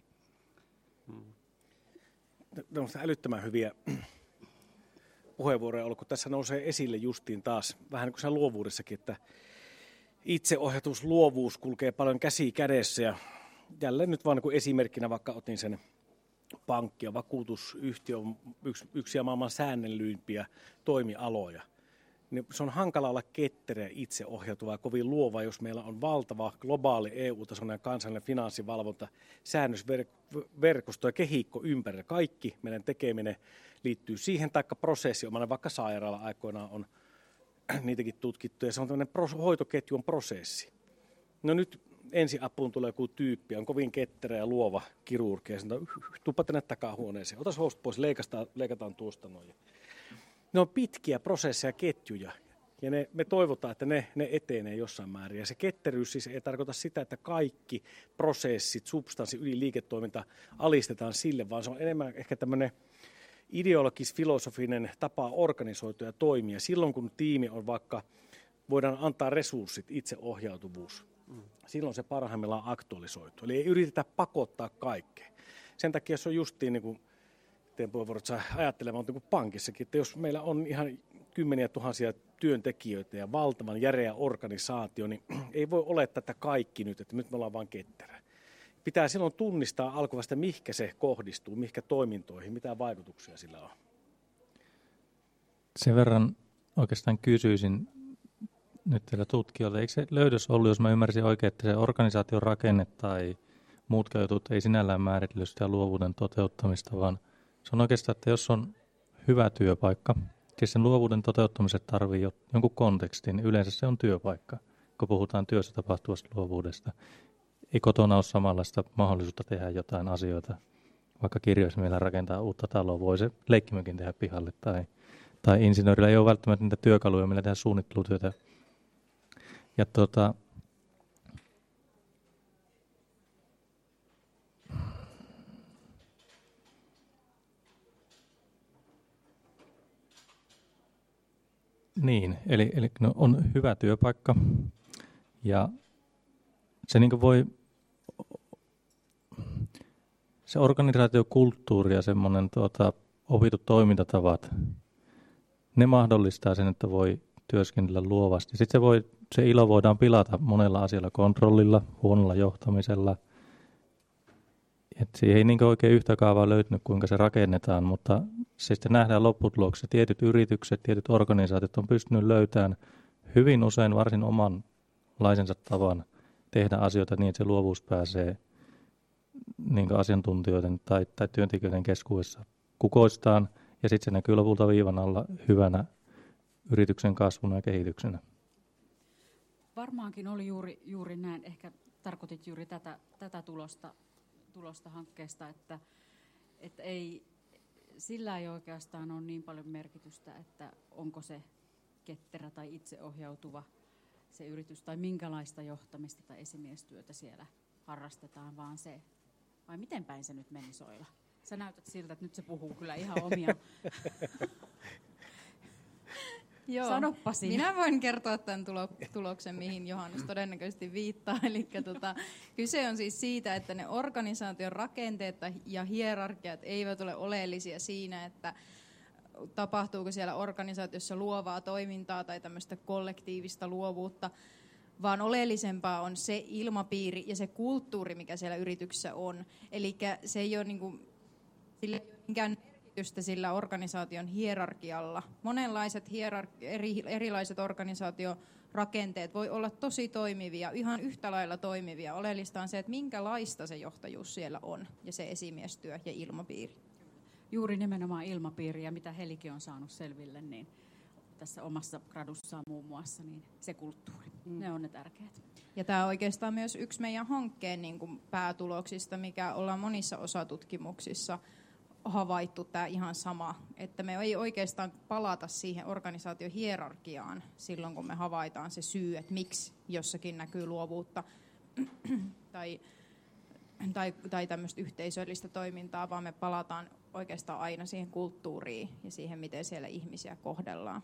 Tämä on älyttömän hyviä puheenvuoroja ollut, kun tässä nousee esille justiin taas, vähän niin kuin se luovuudessakin, että itseohjautuvuus, luovuus kulkee paljon käsi kädessä ja jälleen nyt vaan niin kuin esimerkkinä vaikka otin sen pankki- ja vakuutusyhtiö on yksi maailman säännellyimpiä toimialoja. Niin se on hankala olla ketterä, itseohjautuva ja kovin luova, jos meillä on valtava globaali EU-tasoinen ja kansallinen finanssivalvonta, säännösverkosto ja kehikko ympärillä. Kaikki meidän tekeminen liittyy siihen, taikka prosessi, vaikka sairaala aikoinaan on niitäkin tutkittu, ja se on tämmöinen hoitoketjun prosessi. No nyt ensiapuun tulee joku tyyppi, on kovin ketterä ja luova kirurgi, ja sanoo, tuppa tänne takahuoneeseen, otas housut pois, leikataan tuosta noin. Ne on pitkiä prosesseja, ketjuja, ja me toivotaan, että ne etenee jossain määrin. Ja se ketteryys siis ei tarkoita sitä, että kaikki prosessit, substanssi, liiketoiminta alistetaan sille, vaan se on enemmän ehkä tämmöinen ideologis-filosofinen tapa organisoitua ja toimia. Silloin kun tiimi on vaikka, voidaan antaa resurssit, itseohjautuvuus. Silloin se parhaimmillaan aktualisoituu. Eli ei yritetä pakottaa kaikkea. Sen takia se on justiin, niin kuin teidän puheenvuorot saa ajattelemaan, niin kuin pankissakin, että jos meillä on ihan kymmeniä tuhansia työntekijöitä ja valtavan järeä organisaatio, niin ei voi olettaa, että kaikki nyt, että nyt me ollaan vain ketterä. Pitää silloin tunnistaa alkuvasta, mihinkä se kohdistuu, mihinkä toimintoihin, mitä vaikutuksia sillä on. Sen verran oikeastaan kysyisin nyt teillä tutkijoilta, eikö se löydös ollut, jos mä ymmärsin oikein, että se organisaation rakenne tai muutkaan jutut ei sinällään määritellyt sitä luovuuden toteuttamista, vaan se on oikeastaan, että jos on hyvä työpaikka, Siis sen luovuuden toteuttamiset tarvii jonkun kontekstin. Yleensä se on työpaikka, kun puhutaan työssä tapahtuvasta luovuudesta. Ei kotona ole samanlaista mahdollisuutta tehdä jotain asioita. Vaikka kirjoissa meillä rakentaa uutta taloa, voi se leikkimökin tehdä pihalle. Tai insinöörillä ei ole välttämättä niitä työkaluja, millä tehdä suunnittelutyötä. Ja niin, eli no, on hyvä työpaikka ja se niin voi, se organisaatiokulttuuri ja semmoinen opitut toimintatavat, ne mahdollistaa sen, että voi työskennellä luovasti. Sitten se ilo voidaan pilata monella asialla, kontrollilla, huonolla johtamisella. Et siihen ei niin oikein yhtä kaavaa löytynyt, kuinka se rakennetaan, mutta sitten nähdään lopputuloksessa. Tietyt yritykset, tietyt organisaatiot on pystynyt löytämään hyvin usein varsin omanlaisensa tavan tehdä asioita niin, että se luovuus pääsee niin asiantuntijoiden tai työntekijöiden keskuudessa kukoistaan, ja sitten se näkyy lopulta viivan alla hyvänä yrityksen kasvuna ja kehityksenä. Varmaankin oli juuri näin. Ehkä tarkoitit juuri tätä tulosta hankkeesta, että sillä ei oikeastaan ole niin paljon merkitystä, että onko se ketterä tai itseohjautuva se yritys tai minkälaista johtamista tai esimiestyötä siellä harrastetaan, vaan se, vai miten päin se nyt meni, Soila? Sä näytät siltä, että nyt se puhuu kyllä ihan omia. Joo, sanoppa siinä. Minä voin kertoa tämän tuloksen, mihin Johannes todennäköisesti viittaa. Eli kyse on siis siitä, että ne organisaation rakenteet ja hierarkiat eivät ole oleellisia siinä, että tapahtuuko siellä organisaatiossa luovaa toimintaa tai tämmöistä kollektiivista luovuutta, vaan oleellisempaa on se ilmapiiri ja se kulttuuri, mikä siellä yrityksessä on. Eli se ei ole sillä ei ole minkään merkitystä sillä organisaation hierarkialla. Monenlaiset erilaiset organisaatiorakenteet voi olla tosi toimivia, ihan yhtä lailla toimivia. Oleellista on se, että minkälaista se johtajuus siellä on ja se esimiestyö ja ilmapiiri. Juuri nimenomaan ilmapiiri ja mitä Helikin on saanut selville, niin tässä omassa gradussaan muun muassa, niin se kulttuuri. Ne on ne tärkeät. Ja tämä on oikeastaan myös yksi meidän hankkeen päätuloksista, mikä ollaan monissa osatutkimuksissa havaittu tämä ihan sama, että me ei oikeastaan palata siihen organisaatiohierarkiaan silloin, kun me havaitaan se syy, että miksi jossakin näkyy luovuutta tai tämmöistä yhteisöllistä toimintaa, vaan me palataan oikeastaan aina siihen kulttuuriin ja siihen, miten siellä ihmisiä kohdellaan.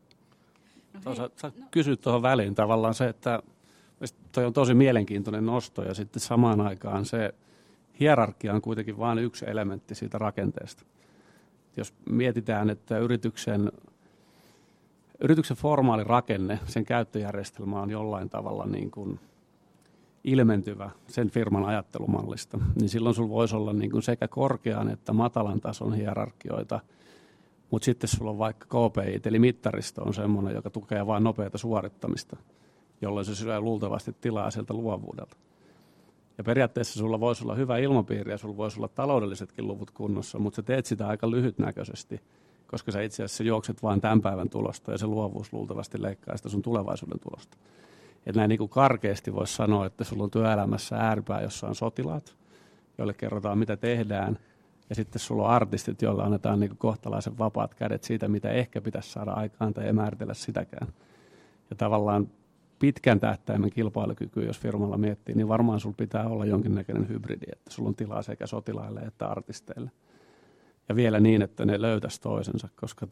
Sä kysyt tuohon väliin tavallaan se, että toi on tosi mielenkiintoinen nosto ja sitten samaan aikaan se hierarkia on kuitenkin vain yksi elementti siitä rakenteesta. Jos mietitään, että yrityksen formaali rakenne, sen käyttöjärjestelmä on jollain tavalla niin kuin ilmentyvä sen firman ajattelumallista, niin silloin sulla voisi olla niin kuin sekä korkean että matalan tason hierarkioita, mutta sitten sulla on vaikka KPI, eli mittaristo on semmoinen, joka tukee vain nopeata suorittamista, jolloin se syö luultavasti tilaa sieltä luovuudelta. Ja periaatteessa sulla voisi olla hyvä ilmapiiri ja sulla voisi olla taloudellisetkin luvut kunnossa, mutta sä teet sitä aika lyhytnäköisesti, koska sä itse asiassa juokset vain tämän päivän tulosta ja se luovuus luultavasti leikkaa sitä sun tulevaisuuden tulosta. Et näin niin kuin karkeasti voisi sanoa, että sulla on työelämässä ääripää, jossa on sotilaat, joille kerrotaan mitä tehdään, ja sitten sulla on artistit, joilla annetaan niin kuin kohtalaisen vapaat kädet siitä, mitä ehkä pitäisi saada aikaan tai ei määritellä sitäkään. Ja tavallaan pitkän tähtäimen kilpailukyky, jos firmalla miettii, niin varmaan sulla pitää olla jonkinnäköinen hybridi, että sulla on tilaa sekä sotilaille että artisteille. Ja vielä niin, että ne löytäisi toisensa, koska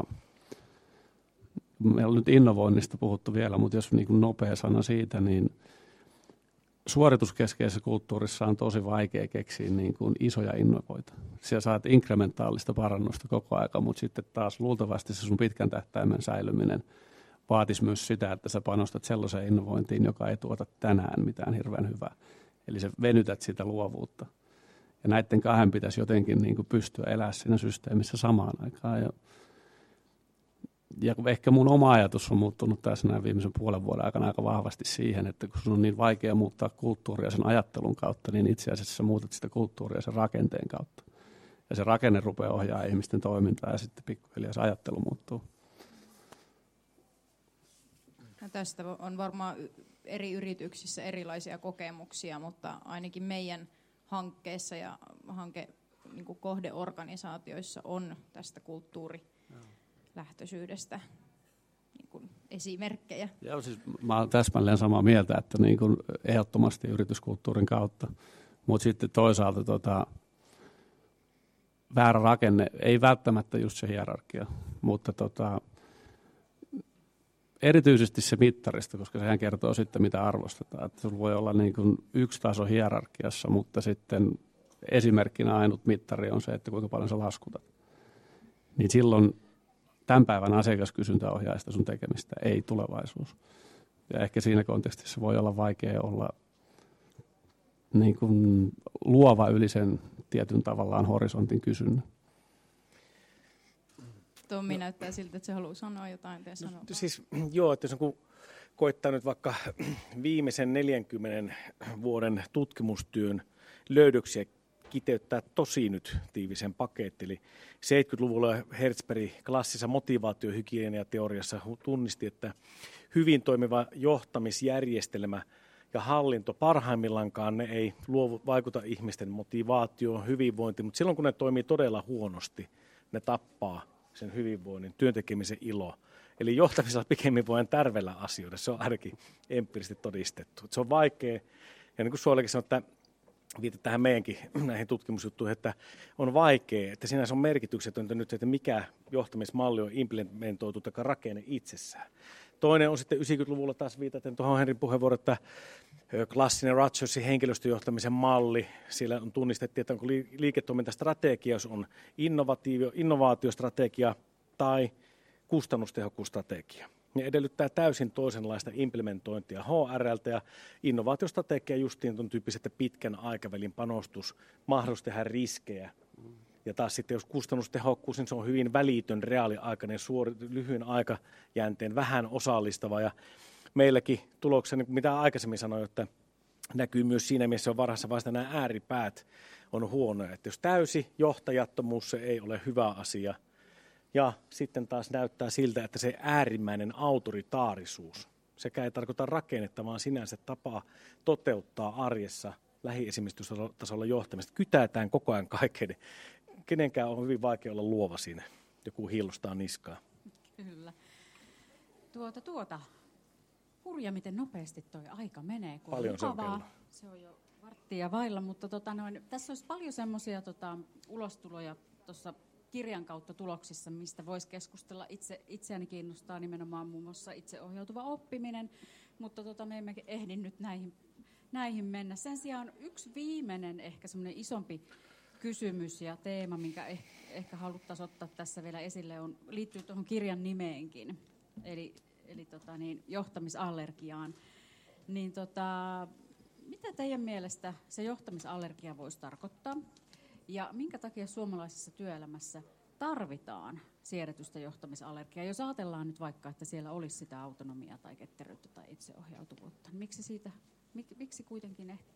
meillä on nyt innovoinnista puhuttu vielä, mutta jos niin kuin nopea sana siitä, niin suorituskeskeisessä kulttuurissa on tosi vaikea keksiä niin kuin isoja innovoita. Siellä saat inkrementaalista parannusta koko aika, mutta sitten taas luultavasti se sun pitkän tähtäimen säilyminen vaatisi myös sitä, että sä panostat sellaiseen innovointiin, joka ei tuota tänään mitään hirveän hyvää. Eli sä venytät sitä luovuutta. Ja näiden kahden pitäisi jotenkin niin kuin pystyä elämään siinä systeemissä samaan aikaan. Ja ehkä mun oma ajatus on muuttunut tässä näin viimeisen puolen vuoden aikana aika vahvasti siihen, että kun sun on niin vaikea muuttaa kulttuuria sen ajattelun kautta, niin itse asiassa sä muutat sitä kulttuuria sen rakenteen kautta. Ja se rakenne rupeaa ohjaamaan ihmisten toimintaa ja sitten pikkuhiljaa se ajattelu muuttuu. No tästä on varmaan eri yrityksissä erilaisia kokemuksia, mutta ainakin meidän hankkeessa ja niin kuin kohdeorganisaatioissa on tästä kulttuurilähtöisyydestä niin kuin esimerkkejä. Joo, siis mä olen täsmälleen samaa mieltä, että niin kuin ehdottomasti yrityskulttuurin kautta, mutta sitten toisaalta väärä rakenne, ei välttämättä just se hierarkia, mutta erityisesti se mittarista, koska sehän kertoo sitten, mitä arvostetaan. Että sulla voi olla niin kuin yksi taso hierarkiassa, mutta sitten esimerkkinä ainut mittari on se, että kuinka paljon sä laskutat. Niin silloin tämän päivän asiakaskysyntä ohjaa sitä sun tekemistä, ei tulevaisuus. Ja ehkä siinä kontekstissa voi olla vaikea olla niin kuin luova yli sen tietyn tavallaan horisontin kysynnän. Tommi näyttää siltä, että se haluaa sanoa jotain. Siis joo, että jos on koittaa nyt vaikka viimeisen 40 vuoden tutkimustyön löydöksiä kiteyttää tosi nyt tiivisen paketti. Eli 70-luvulla Herzberg klassisessa motivaatiohygieniateoriassa tunnisti, että hyvin toimiva johtamisjärjestelmä ja hallinto parhaimmillaankaan ne ei vaikuta ihmisten motivaatioon, hyvinvointiin, mutta silloin kun ne toimii todella huonosti, ne tappaa sen hyvinvoinnin, työntekemisen ilo. Eli johtamisella pikemmin voidaan tärvellä asioida, se on ainakin empiirisesti todistettu. Se on vaikea, ja niin kuin Suolekin sanoi, että viitat tähän meidänkin näihin tutkimusjuttuihin, että on vaikea, että sinänsä on merkityksetöntä nyt, että mikä johtamismalli on implementoitu tai rakenne itsessään. Toinen on sitten 90-luvulla taas viitaten tuohon Henrin puheenvuoroon, että klassinen Rodgersin henkilöstöjohtamisen malli, siellä on tunnistettiin, että onko liiketoimintastrategia, jos on innovaatiostrategia tai kustannustehokkuusstrategia. Ne edellyttää täysin toisenlaista implementointia HR:ltä ja innovaatiostrategia justiin tuon tyyppiset pitkän aikavälin panostus, mahdollisuus tehdä riskejä. Ja taas sitten jos kustannustehokkuus, niin se on hyvin välitön, reaaliaikainen, lyhyen aikajänteen, vähän osallistava. Ja meilläkin tuloksena, niin mitä aikaisemmin sanoin, että näkyy myös siinä mielessä on varhaisessa vaiheessa nämä ääripäät on huonoja. Että jos täysi johtajattomuus, se ei ole hyvä asia. Ja sitten taas näyttää siltä, että se äärimmäinen autoritaarisuus, sekä ei tarkoita rakennetta, vaan sinänsä tapaa toteuttaa arjessa lähiesimiestystasolla johtamista. Kytätään koko ajan kaikkein. Kenenkään on hyvin vaikea olla luova siinä. Joku hiilostaa niskaa. Kyllä. Hurja, miten nopeasti toi aika menee. Kun paljon se on kello. Se on jo varttia vailla, mutta tässä olisi paljon semmoisia ulostuloja tuossa kirjan kautta tuloksissa, mistä voisi keskustella. Itseäni kiinnostaa nimenomaan muun muassa itseohjautuva oppiminen, mutta me emme ehdi nyt näihin mennä. Sen sijaan yksi viimeinen ehkä semmoinen isompi kysymys ja teema, minkä ehkä haluttaisiin ottaa tässä vielä esille, liittyy tuohon kirjan nimeenkin, eli johtamisallergiaan. Niin mitä teidän mielestä se johtamisallergia voisi tarkoittaa? Ja minkä takia suomalaisessa työelämässä tarvitaan siedätystä johtamisallergiaa? Jos ajatellaan nyt vaikka, että siellä olisi sitä autonomiaa tai ketteryyttä tai itseohjautuvuutta, niin miksi kuitenkin ehkä?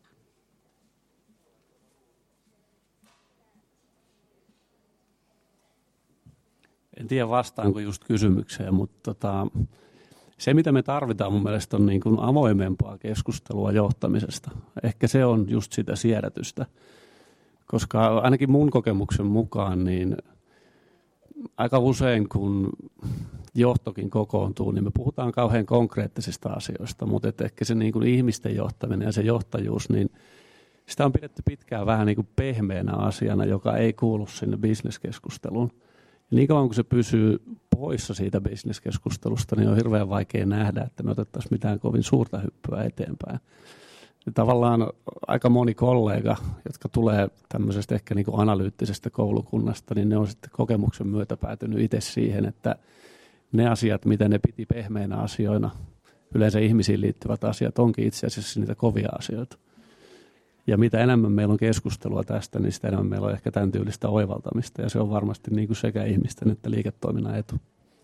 En tiedä vastaanko just kysymykseen, mutta se mitä me tarvitaan mun mielestä on niin kuin avoimempaa keskustelua johtamisesta. Ehkä se on just sitä siedätystä. Koska ainakin mun kokemuksen mukaan, niin aika usein kun johtokin kokoontuu, niin me puhutaan kauhean konkreettisista asioista, mutta ehkä se niin kuin ihmisten johtaminen ja se johtajuus, niin sitä on pidetty pitkään vähän niin kuin pehmeänä asiana, joka ei kuulu sinne bisneskeskusteluun. Ja niin kauan kun se pysyy poissa siitä bisneskeskustelusta, niin on hirveän vaikea nähdä, että me otettaisiin mitään kovin suurta hyppyä eteenpäin. Ja tavallaan aika moni kollega, jotka tulee tämmöisestä ehkä niin kuin analyyttisestä koulukunnasta, niin ne on sitten kokemuksen myötä päätynyt itse siihen, että ne asiat, mitä ne piti pehmeinä asioina, yleensä ihmisiin liittyvät asiat, onkin itse asiassa niitä kovia asioita. Ja mitä enemmän meillä on keskustelua tästä, niin sitä enemmän meillä on ehkä tämän tyylistä oivaltamista, ja se on varmasti niin kuin sekä ihmisten että liiketoiminnan etu.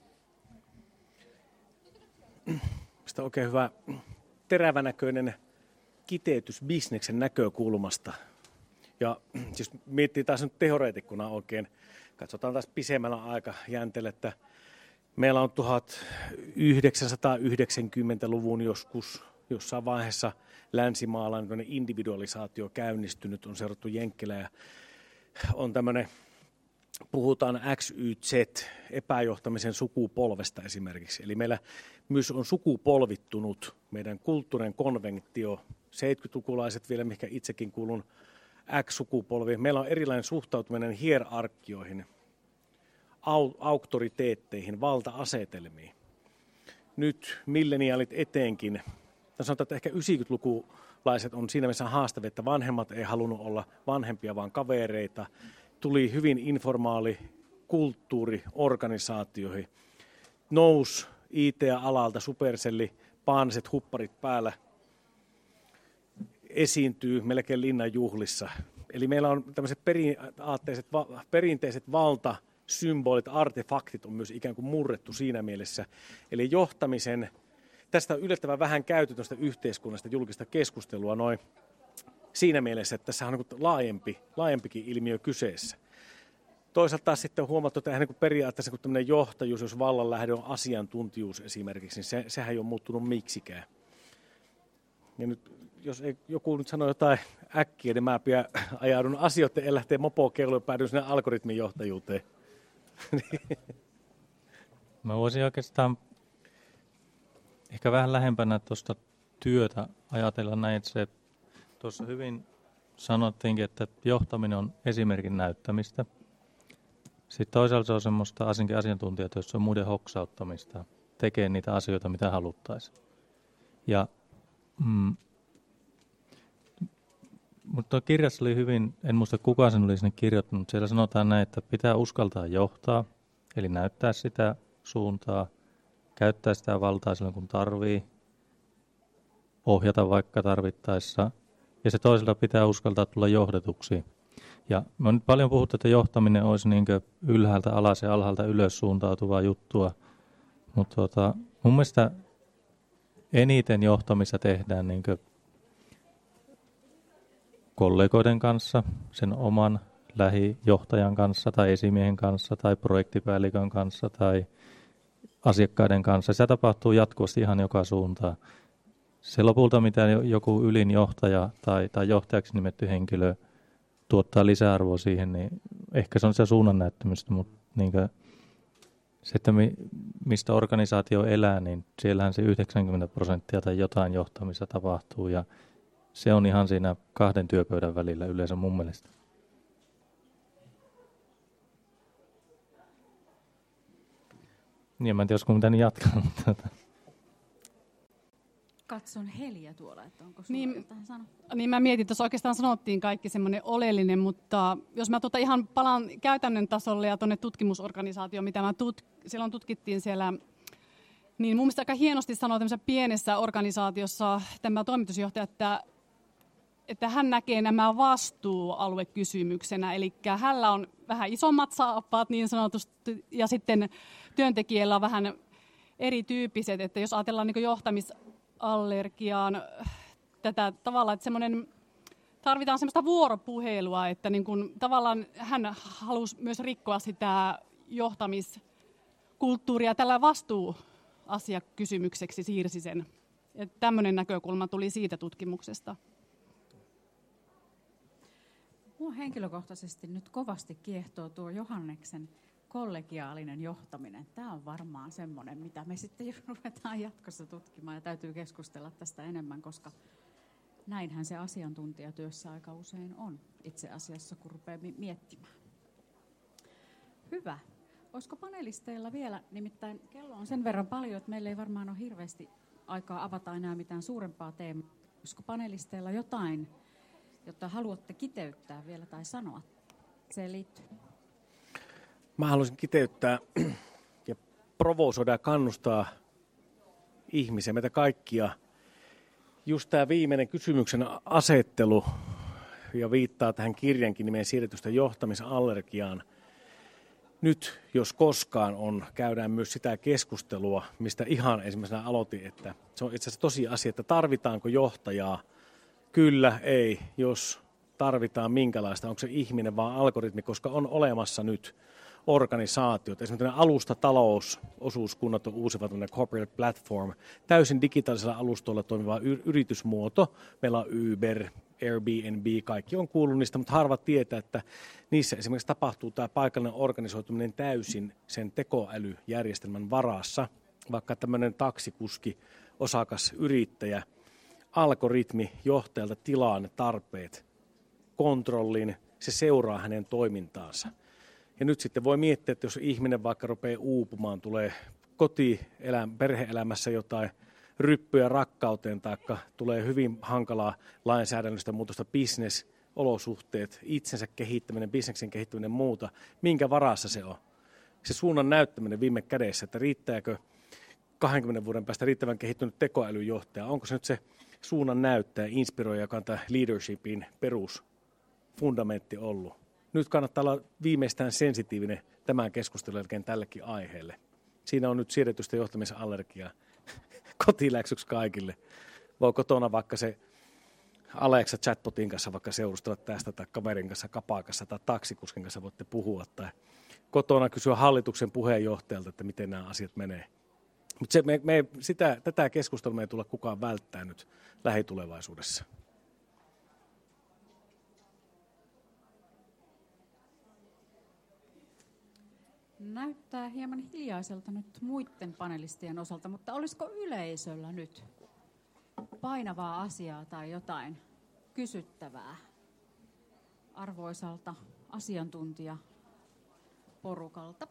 Sitä on oikein hyvä terävänäköinen kiteytys bisneksen näkökulmasta. Ja siis miettii taas nyt teoreetikkona oikein, katsotaan taas pisemmällä aikajänteellä, että Meillä on 1990-luvun jossain vaiheessa länsimaalainen individualisaatio käynnistynyt, on seurattu Jenkkilä ja on tämmöinen, puhutaan XYZ, epäjohtamisen sukupolvesta esimerkiksi. Eli meillä myös on sukupolvittunut meidän kulttuurin konventio, 70-lukulaiset vielä, mikä itsekin kuulun X-sukupolvi. Meillä on erilainen suhtautuminen hierarkkioihin, auktoriteetteihin, valta-asetelmiin. Nyt milleniaalit etenkin, sanotaan, että ehkä 90-lukulaiset on siinä mielessä haastavia, että vanhemmat ei halunnut olla vanhempia, vaan kavereita. Tuli hyvin informaali kulttuuri organisaatioihin. Nousi IT-alalta Supercelli, paaniset hupparit päällä, esiintyy melkein linnan juhlissa. Eli meillä on tämmöiset perinteiset valtasymbolit, artefaktit on myös ikään kuin murrettu siinä mielessä. Eli johtamisen, tästä on yllättävän vähän käyty tuosta yhteiskunnasta julkista keskustelua noin siinä mielessä, että tässä on niin laajempikin ilmiö kyseessä. Toisaalta taas sitten on huomattu, että niin periaatteessa kun tämmöinen johtajuus, jos vallan lähde on asiantuntijuus esimerkiksi, niin sehän ei ole muuttunut miksikään. Ja nyt, jos ei joku nyt sano jotain äkkiä, niin mä ajaudun asioiden ja lähtee mopokeuloon ja päädyin sinne algoritmin johtajuuteen. Mä voisin oikeastaan ehkä vähän lähempänä tuosta työtä ajatella näin, että se tuossa hyvin sanottiinkin, että johtaminen on esimerkin näyttämistä. Sitten toisaalta se on semmoista asiantuntijatyössä on muiden hoksauttamista, tekee niitä asioita, mitä haluttaisiin. Ja mutta kirjassa oli hyvin, en muista kuka sen oli sinne kirjoittanut, siellä sanotaan näin, että pitää uskaltaa johtaa, eli näyttää sitä suuntaa, käyttää sitä valtaa silloin kun tarvii, ohjata vaikka tarvittaessa, ja se toisaalta pitää uskaltaa tulla johdetuksi. Ja me on nyt paljon puhuttu, että johtaminen olisi niin kuin ylhäältä alas ja alhaalta ylös suuntautuvaa juttua, mutta mun mielestä eniten johtamista tehdään niin kuin kollegoiden kanssa, sen oman lähijohtajan kanssa tai esimiehen kanssa tai projektipäällikön kanssa tai asiakkaiden kanssa. Se tapahtuu jatkuvasti ihan joka suuntaan. Se lopulta, mitä joku ylin johtaja tai johtajaksi nimetty henkilö tuottaa lisäarvoa siihen, niin ehkä se on se suunnannäyttämistä, mutta niin se, että mistä organisaatio elää, niin siellähän se 90% tai jotain johtamista tapahtuu ja se on ihan siinä kahden työpöydän välillä yleensä mun mielestä. Niin, mä en tiedä, olisiko mitään jatkaa. Katson Heliä tuolla, että onko sulla jotain sanoa? Niin mä mietin, tuossa oikeastaan sanottiin kaikki semmoinen oleellinen, mutta jos mä ihan palaan käytännön tasolle ja tuonne tutkimusorganisaatioon, mitä silloin tutkittiin siellä, niin mun mielestä aika hienosti sanoo tämmöisessä pienessä organisaatiossa tämä toimitusjohtaja, että hän näkee nämä vastuualuekysymyksenä, eli hänellä on vähän isommat saappaat niin sanotusti, ja sitten työntekijällä on vähän erityyppiset, että jos ajatellaan niin johtamisallergiaan tätä tavalla, että tarvitaan semmoista vuoropuhelua, että niin kuin, tavallaan hän halusi myös rikkoa sitä johtamiskulttuuria tällä vastuuasiakysymykseksi siirsi sen. Että tämmöinen näkökulma tuli siitä tutkimuksesta. Minua henkilökohtaisesti nyt kovasti kiehtoo tuo Johanneksen kollegiaalinen johtaminen. Tämä on varmaan semmoinen, mitä me sitten ruvetaan jatkossa tutkimaan ja täytyy keskustella tästä enemmän, koska näinhän se asiantuntijatyössä aika usein on itse asiassa, kun rupeaa miettimään. Hyvä. Olisiko panelisteilla vielä, nimittäin kello on sen verran paljon, että meillä ei varmaan ole hirveästi aikaa avata enää mitään suurempaa teemaa. Olisiko panelisteilla jotain, jota haluatte kiteyttää vielä tai sanoa? Se liittyy. Mä haluaisin kiteyttää ja provosoida ja kannustaa ihmisiä, meitä kaikkia. Just tämä viimeinen kysymyksen asettelu ja viittaa tähän kirjankin nimeen siirretystä johtamisallergiaan. Nyt, jos koskaan käydään myös sitä keskustelua, mistä ihan ensimmäisenä aloitin, että se on itse asiassa tosiasia, että tarvitaanko johtajaa? Kyllä, ei. Jos tarvitaan minkälaista, onko se ihminen vaan algoritmi, koska on olemassa nyt organisaatiot. Esimerkiksi alustatalousosuuskunnat on uusiva corporate platform, täysin digitaalisella alustoilla toimiva yritysmuoto. Meillä on Uber, Airbnb, kaikki on kuullut niistä, mutta harva tietää, että niissä esimerkiksi tapahtuu tämä paikallinen organisoituminen täysin sen tekoälyjärjestelmän varassa, vaikka tämmöinen taksikuski, osakas, yrittäjä, algoritmi johtajalta tilaa ne tarpeet, kontrollin, se seuraa hänen toimintaansa. Ja nyt sitten voi miettiä, että jos ihminen vaikka rupeaa uupumaan, tulee perhe-elämässä jotain ryppyjä rakkauteen, taikka tulee hyvin hankalaa lainsäädännöllistä muutosta, business-olosuhteet, itsensä kehittäminen, bisneksen kehittäminen ja muuta, minkä varassa se on? Se suunnan näyttäminen viime kädessä, että riittääkö 20 vuoden päästä riittävän kehittynyt tekoälyjohtaja, onko se nyt se suunnan näyttäjä, inspiroija, joka on tämä leadershipin perusfundamentti ollut. Nyt kannattaa olla viimeistään sensitiivinen tämän keskustelun jälkeen tällekin aiheelle. Siinä on nyt siirretystä johtamisen allergiaa kotiläksyksi kaikille. Voi kotona vaikka se Alexa chatbotin kanssa vaikka seurustella tästä tai kaverin kanssa kapakassa tai taksikuskin kanssa voitte puhua. Tai kotona kysyä hallituksen puheenjohtajalta, että miten nämä asiat menee. Mutta tätä keskustelua me ei tule kukaan välttää nyt lähitulevaisuudessa. Näyttää hieman hiljaiselta nyt muiden panelistien osalta, mutta olisiko yleisöllä nyt painavaa asiaa tai jotain kysyttävää arvoisalta asiantuntijaporukalta?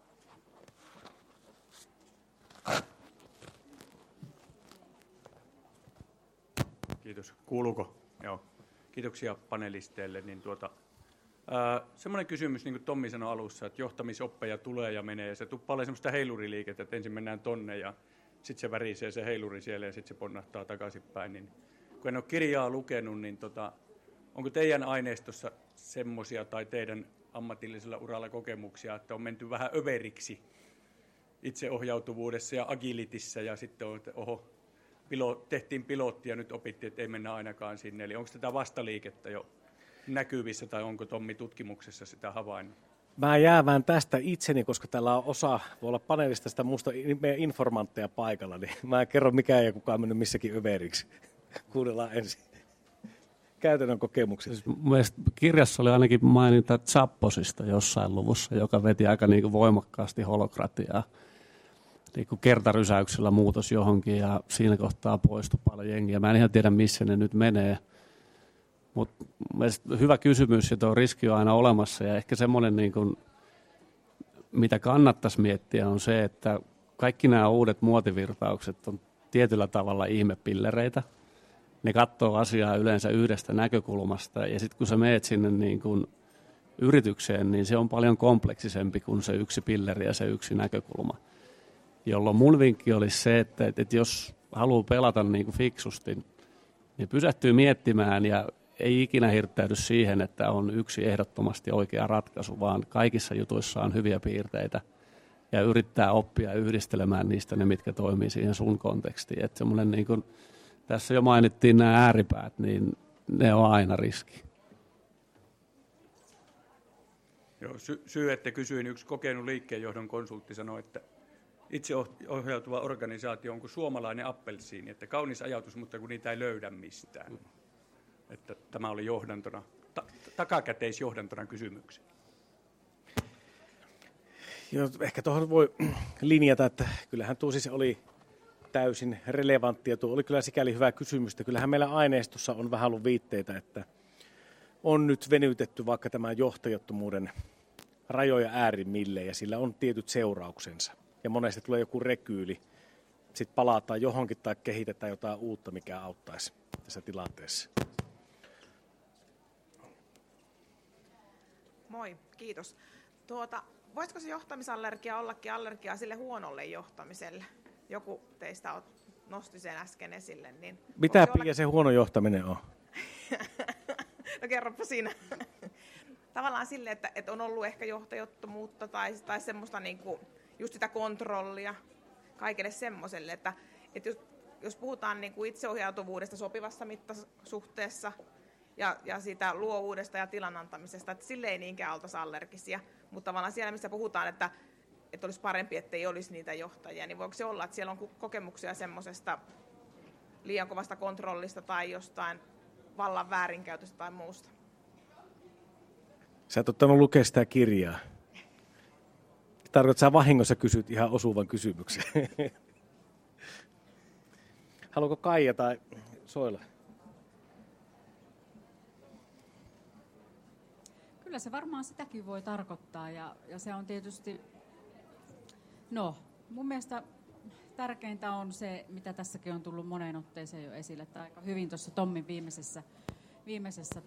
Kiitos. Kuuluuko? Joo. Kiitoksia panelisteille. Semmoinen kysymys, niin kuin Tommi sanoi alussa, että johtamisoppeja tulee ja menee, ja se tuppaa olemaan semmoista heiluriliikettä, että ensin mennään tonne, ja sitten se värisee se heiluri siellä, ja sitten se ponnahtaa takaisinpäin. Niin, kun en ole kirjaa lukenut, niin onko teidän aineistossa semmoisia tai teidän ammatillisella uralla kokemuksia, että on menty vähän överiksi itseohjautuvuudessa ja agilitissa, ja sitten on, että tehtiin pilotti ja nyt opittiin, että ei mennä ainakaan sinne. Eli onko tätä vastaliikettä jo näkyvissä tai onko Tommi tutkimuksessa sitä havainnut? Mä jäävään tästä itseni, koska täällä on voi olla paneelista sitä musta meidän informantteja paikalla, niin mä en kerro mikään ja kukaan mennyt missäkin överiksi. Kuunnellaan ensin. Käytännön kokemuksia. Mielestäni kirjassa oli ainakin maininta Zapposista jossain luvussa, joka veti aika niin kuin voimakkaasti holokratiaa. Niin kuin kertarysäyksellä muutos johonkin ja siinä kohtaa poistui paljon jengiä. Mä en ihan tiedä, missä ne nyt menee. Mutta hyvä kysymys ja tuo riski on aina olemassa ja ehkä semmoinen, niin kuin, mitä kannattaisi miettiä on se, että kaikki nämä uudet muotivirtaukset on tietyllä tavalla ihmepillereitä. Ne katsoo asiaa yleensä yhdestä näkökulmasta ja sitten kun sä meet sinne niin kuin yritykseen, niin se on paljon kompleksisempi kuin se yksi pilleri ja se yksi näkökulma. Jolloin mun vinkki olisi se, että jos haluaa pelata niin kuin fiksusti, niin pysähtyy miettimään ja ei ikinä hirttäydy siihen, että on yksi ehdottomasti oikea ratkaisu, vaan kaikissa jutuissa on hyviä piirteitä ja yrittää oppia yhdistelemään niistä ne, mitkä toimii siihen sun kontekstiin. Että semmoinen, niin kuin tässä jo mainittiin nämä ääripäät, niin ne on aina riski. Joo, syy, että kysyin, yksi kokenut liikkeenjohdon konsultti sanoi, että itseohjautuva organisaatio on kuin suomalainen appelsiini, että kaunis ajatus, mutta kun niitä ei löydä mistään. Että tämä oli johdantona, takakäteisjohdantona kysymykseen. Joo, ehkä tuohon voi linjata, että kyllähän tuo siis oli täysin relevantti ja tuo oli kyllä sikäli hyvä kysymys. Kyllähän meillä aineistossa on vähän ollut viitteitä, että on nyt venytetty vaikka tämän johtajattomuuden rajoja äärimmilleen ja sillä on tietyt seurauksensa. Ja monesti tulee joku rekyyli, sitten palataan johonkin tai kehitetään jotain uutta, mikä auttaisi tässä tilanteessa. Moi, kiitos. Voisiko se johtamisallergia ollakin allergiaa sille huonolle johtamiselle? Joku teistä nosti sen äsken esille. Niin mitä Pia se huono johtaminen on? No kerropa sinä. Tavallaan sille, että on ollut ehkä johtajattomuutta tai semmoista niinku, just sitä kontrollia kaikille semmoiselle, että jos puhutaan niinku itseohjautuvuudesta sopivassa mittasuhteessa ja siitä luovuudesta ja tilan antamisesta, että sille ei niinkään oltaisi allergisia. Mutta tavallaan siellä, missä puhutaan, että olisi parempi, että ei olisi niitä johtajia, niin voiko se olla, että siellä on kokemuksia semmoisesta liian kovasta kontrollista tai jostain vallan väärinkäytöstä tai muusta? Sä et ottanut lukea sitä kirjaa. Tarkoitatko, että sä vahingossa kysyt ihan osuvan kysymyksen? Haluatko Kaija tai Soila? Kyllä se varmaan sitäkin voi tarkoittaa ja se on tietysti, no mun mielestä tärkeintä on se, mitä tässäkin on tullut moneen otteeseen jo esille, että aika hyvin tuossa Tommin viimeisessä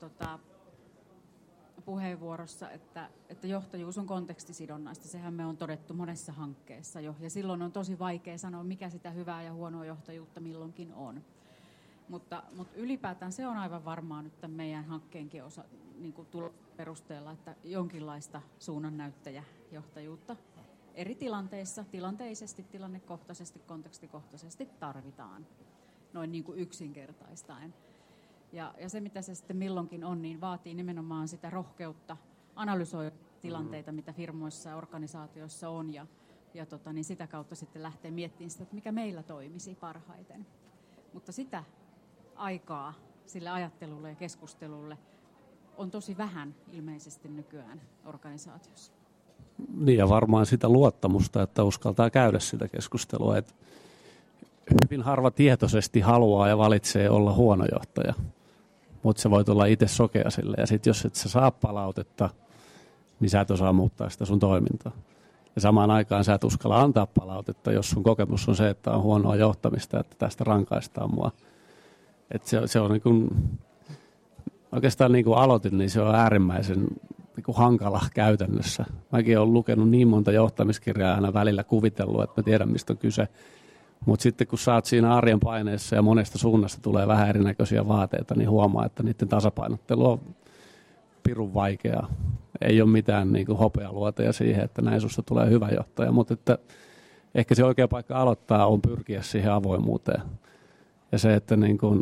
puheenvuorossa, että johtajuus on kontekstisidonnaista. Sehän me on todettu monessa hankkeessa jo, ja silloin on tosi vaikea sanoa, mikä sitä hyvää ja huonoa johtajuutta milloinkin on. Mutta ylipäätään se on aivan varmaa nyt tämän meidän hankkeenkin niin perusteella, että jonkinlaista suunnannäyttäjäjohtajuutta eri tilanteissa, tilanteisesti, tilannekohtaisesti, kontekstikohtaisesti tarvitaan, noin niin kuin yksinkertaistaen. Ja se, mitä se sitten milloinkin on, niin vaatii nimenomaan sitä rohkeutta analysoida tilanteita, mitä firmoissa ja organisaatioissa on, ja niin sitä kautta sitten lähtee miettimään sitä, että mikä meillä toimisi parhaiten. Mutta sitä aikaa sille ajattelulle ja keskustelulle on tosi vähän ilmeisesti nykyään organisaatiossa. Niin, ja varmaan sitä luottamusta, että uskaltaa käydä sitä keskustelua. Että hyvin harva tietoisesti haluaa ja valitsee olla huono johtaja, mutta se voit olla itse sokea sille. Ja sitten jos et sä saa palautetta, niin sä et osaa muuttaa sitä sun toimintaa. Ja samaan aikaan sä et uskalla antaa palautetta, jos sun kokemus on se, että on huonoa johtamista, että tästä rankaistaan mua. Että se on niin kuin, oikeastaan niin kuin aloitin, niin se on äärimmäisen niin kuin hankala käytännössä. Mäkin olen lukenut niin monta johtamiskirjaa aina välillä kuvitellut, että mä tiedän, mistä on kyse. Mutta sitten kun sä oot siinä arjen paineessa ja monesta suunnasta tulee vähän erinäköisiä vaateita, niin huomaa, että niiden tasapainottelu on pirun vaikeaa. Ei ole mitään niin kuin hopealuoteja siihen, että näin susta tulee hyvä johtaja, mutta että ehkä se oikea paikka aloittaa on pyrkiä siihen avoimuuteen. Ja se, että niin kuin,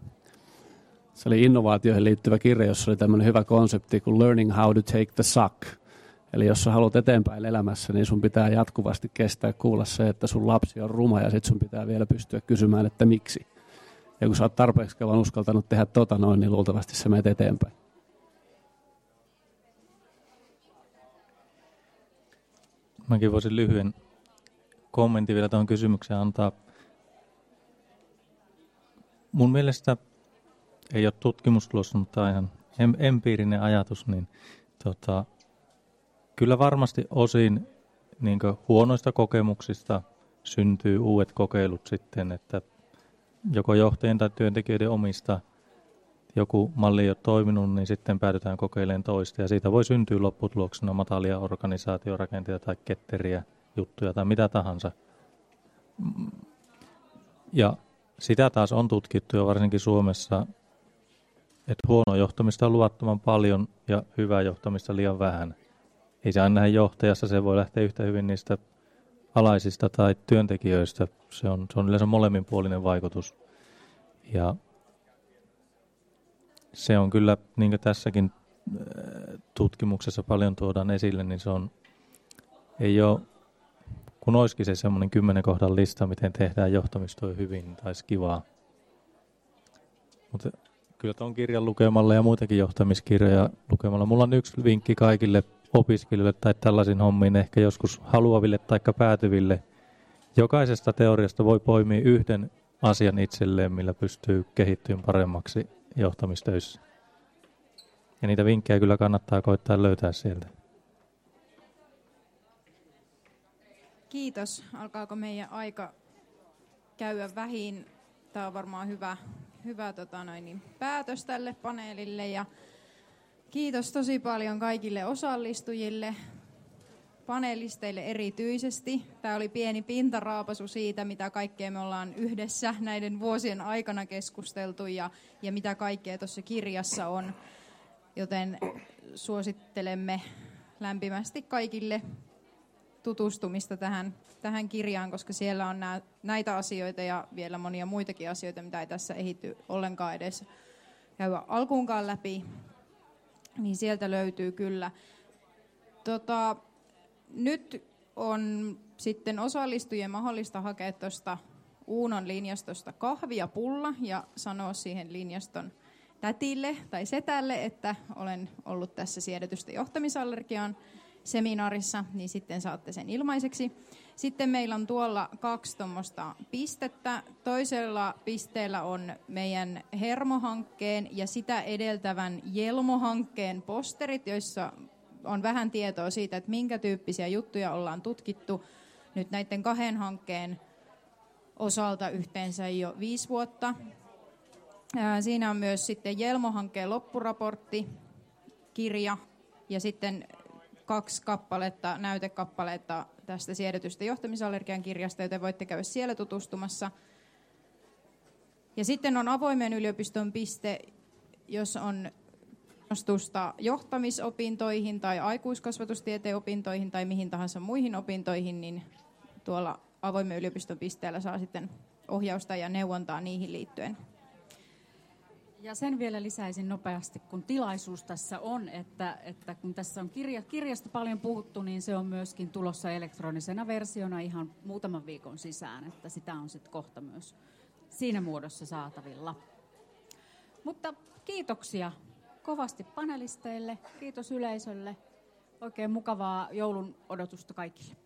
se oli innovaatioihin liittyvä kirja, jossa oli tämmöinen hyvä konsepti kuin learning how to take the suck. Eli jos sä haluat eteenpäin elämässä, niin sun pitää jatkuvasti kestää kuulla se, että sun lapsi on ruma, ja sit sun pitää vielä pystyä kysymään, että miksi. Ja kun sä oot tarpeeksi kauan uskaltanut tehdä noin, niin luultavasti sä menet eteenpäin. Mäkin voisin lyhyen kommentin vielä tuohon kysymykseen antaa. Mun mielestä ei ole tutkimustulosta, mutta ihan empiirinen ajatus, niin kyllä varmasti osin niin huonoista kokemuksista syntyy uudet kokeilut sitten, että joko johtajien tai työntekijöiden omista joku malli ei ole toiminut, niin sitten päädytään kokeilemaan toista. Ja siitä voi syntyä lopputuloksena matalia organisaatiorakenteita tai ketteriä juttuja tai mitä tahansa. Ja sitä taas on tutkittu jo varsinkin Suomessa, että huono johtamista on luvattoman paljon ja hyvää johtamista liian vähän. Ei se aina nähdä johtajassa, se voi lähteä yhtä hyvin niistä alaisista tai työntekijöistä. Se on yleensä molemminpuolinen vaikutus. Ja se on kyllä, niin kuin tässäkin tutkimuksessa paljon tuodaan esille, niin se on, ei ole, kun olisikin se semmoinen 10 kohdan lista, miten tehdään johtamistoa hyvin, taisi kivaa. Mutta kyllä tuon kirjan lukemalla ja muitakin johtamiskirjoja lukemalla, mulla on yksi vinkki kaikille opiskelijoille tai tällaisiin hommiin ehkä joskus haluaville tai päätyville. Jokaisesta teoriasta voi poimia yhden asian itselleen, millä pystyy kehittymään paremmaksi johtamistöissä. Ja niitä vinkkejä kyllä kannattaa koittaa löytää sieltä. Kiitos. Alkaako meidän aika käydä vähin? Tämä on varmaan hyvä päätös tälle paneelille. Ja kiitos tosi paljon kaikille osallistujille, panelisteille erityisesti. Tämä oli pieni pintaraapasu siitä, mitä kaikkea me ollaan yhdessä näiden vuosien aikana keskusteltu ja mitä kaikkea tuossa kirjassa on. Joten suosittelemme lämpimästi kaikille tutustumista tähän kirjaan, koska siellä on näitä asioita ja vielä monia muitakin asioita, mitä ei tässä ehity ollenkaan edes käydä alkuunkaan läpi, niin sieltä löytyy kyllä. Nyt on sitten osallistujien mahdollista hakea tuosta Uunon linjastosta kahvi ja pulla ja sanoa siihen linjaston tätille tai setälle, että olen ollut tässä siedätystä johtamisallergiaan seminaarissa, niin sitten saatte sen ilmaiseksi. Sitten meillä on tuolla 2 tuommoista pistettä. Toisella pisteellä on meidän Hermo-hankkeen ja sitä edeltävän Jelmo-hankkeen posterit, joissa on vähän tietoa siitä, että minkä tyyppisiä juttuja ollaan tutkittu nyt näiden 2 hankkeen osalta yhteensä jo 5 vuotta. Siinä on myös sitten Jelmo-hankkeen loppuraportti, kirja ja sitten 2 näytekappaletta tästä siedätystä johtamisallergian kirjasta, joten voitte käydä siellä tutustumassa. Ja sitten on avoimen yliopiston piste, jos on kiinnostusta johtamisopintoihin tai aikuiskasvatustieteen opintoihin tai mihin tahansa muihin opintoihin, niin tuolla avoimen yliopiston pisteellä saa sitten ohjausta ja neuvontaa niihin liittyen. Ja sen vielä lisäisin nopeasti, kun tilaisuus tässä on, että kun tässä on kirjasta paljon puhuttu, niin se on myöskin tulossa elektronisena versiona ihan muutaman viikon sisään, että sitä on sitten kohta myös siinä muodossa saatavilla. Mutta kiitoksia kovasti panelisteille, kiitos yleisölle, oikein mukavaa joulun odotusta kaikille.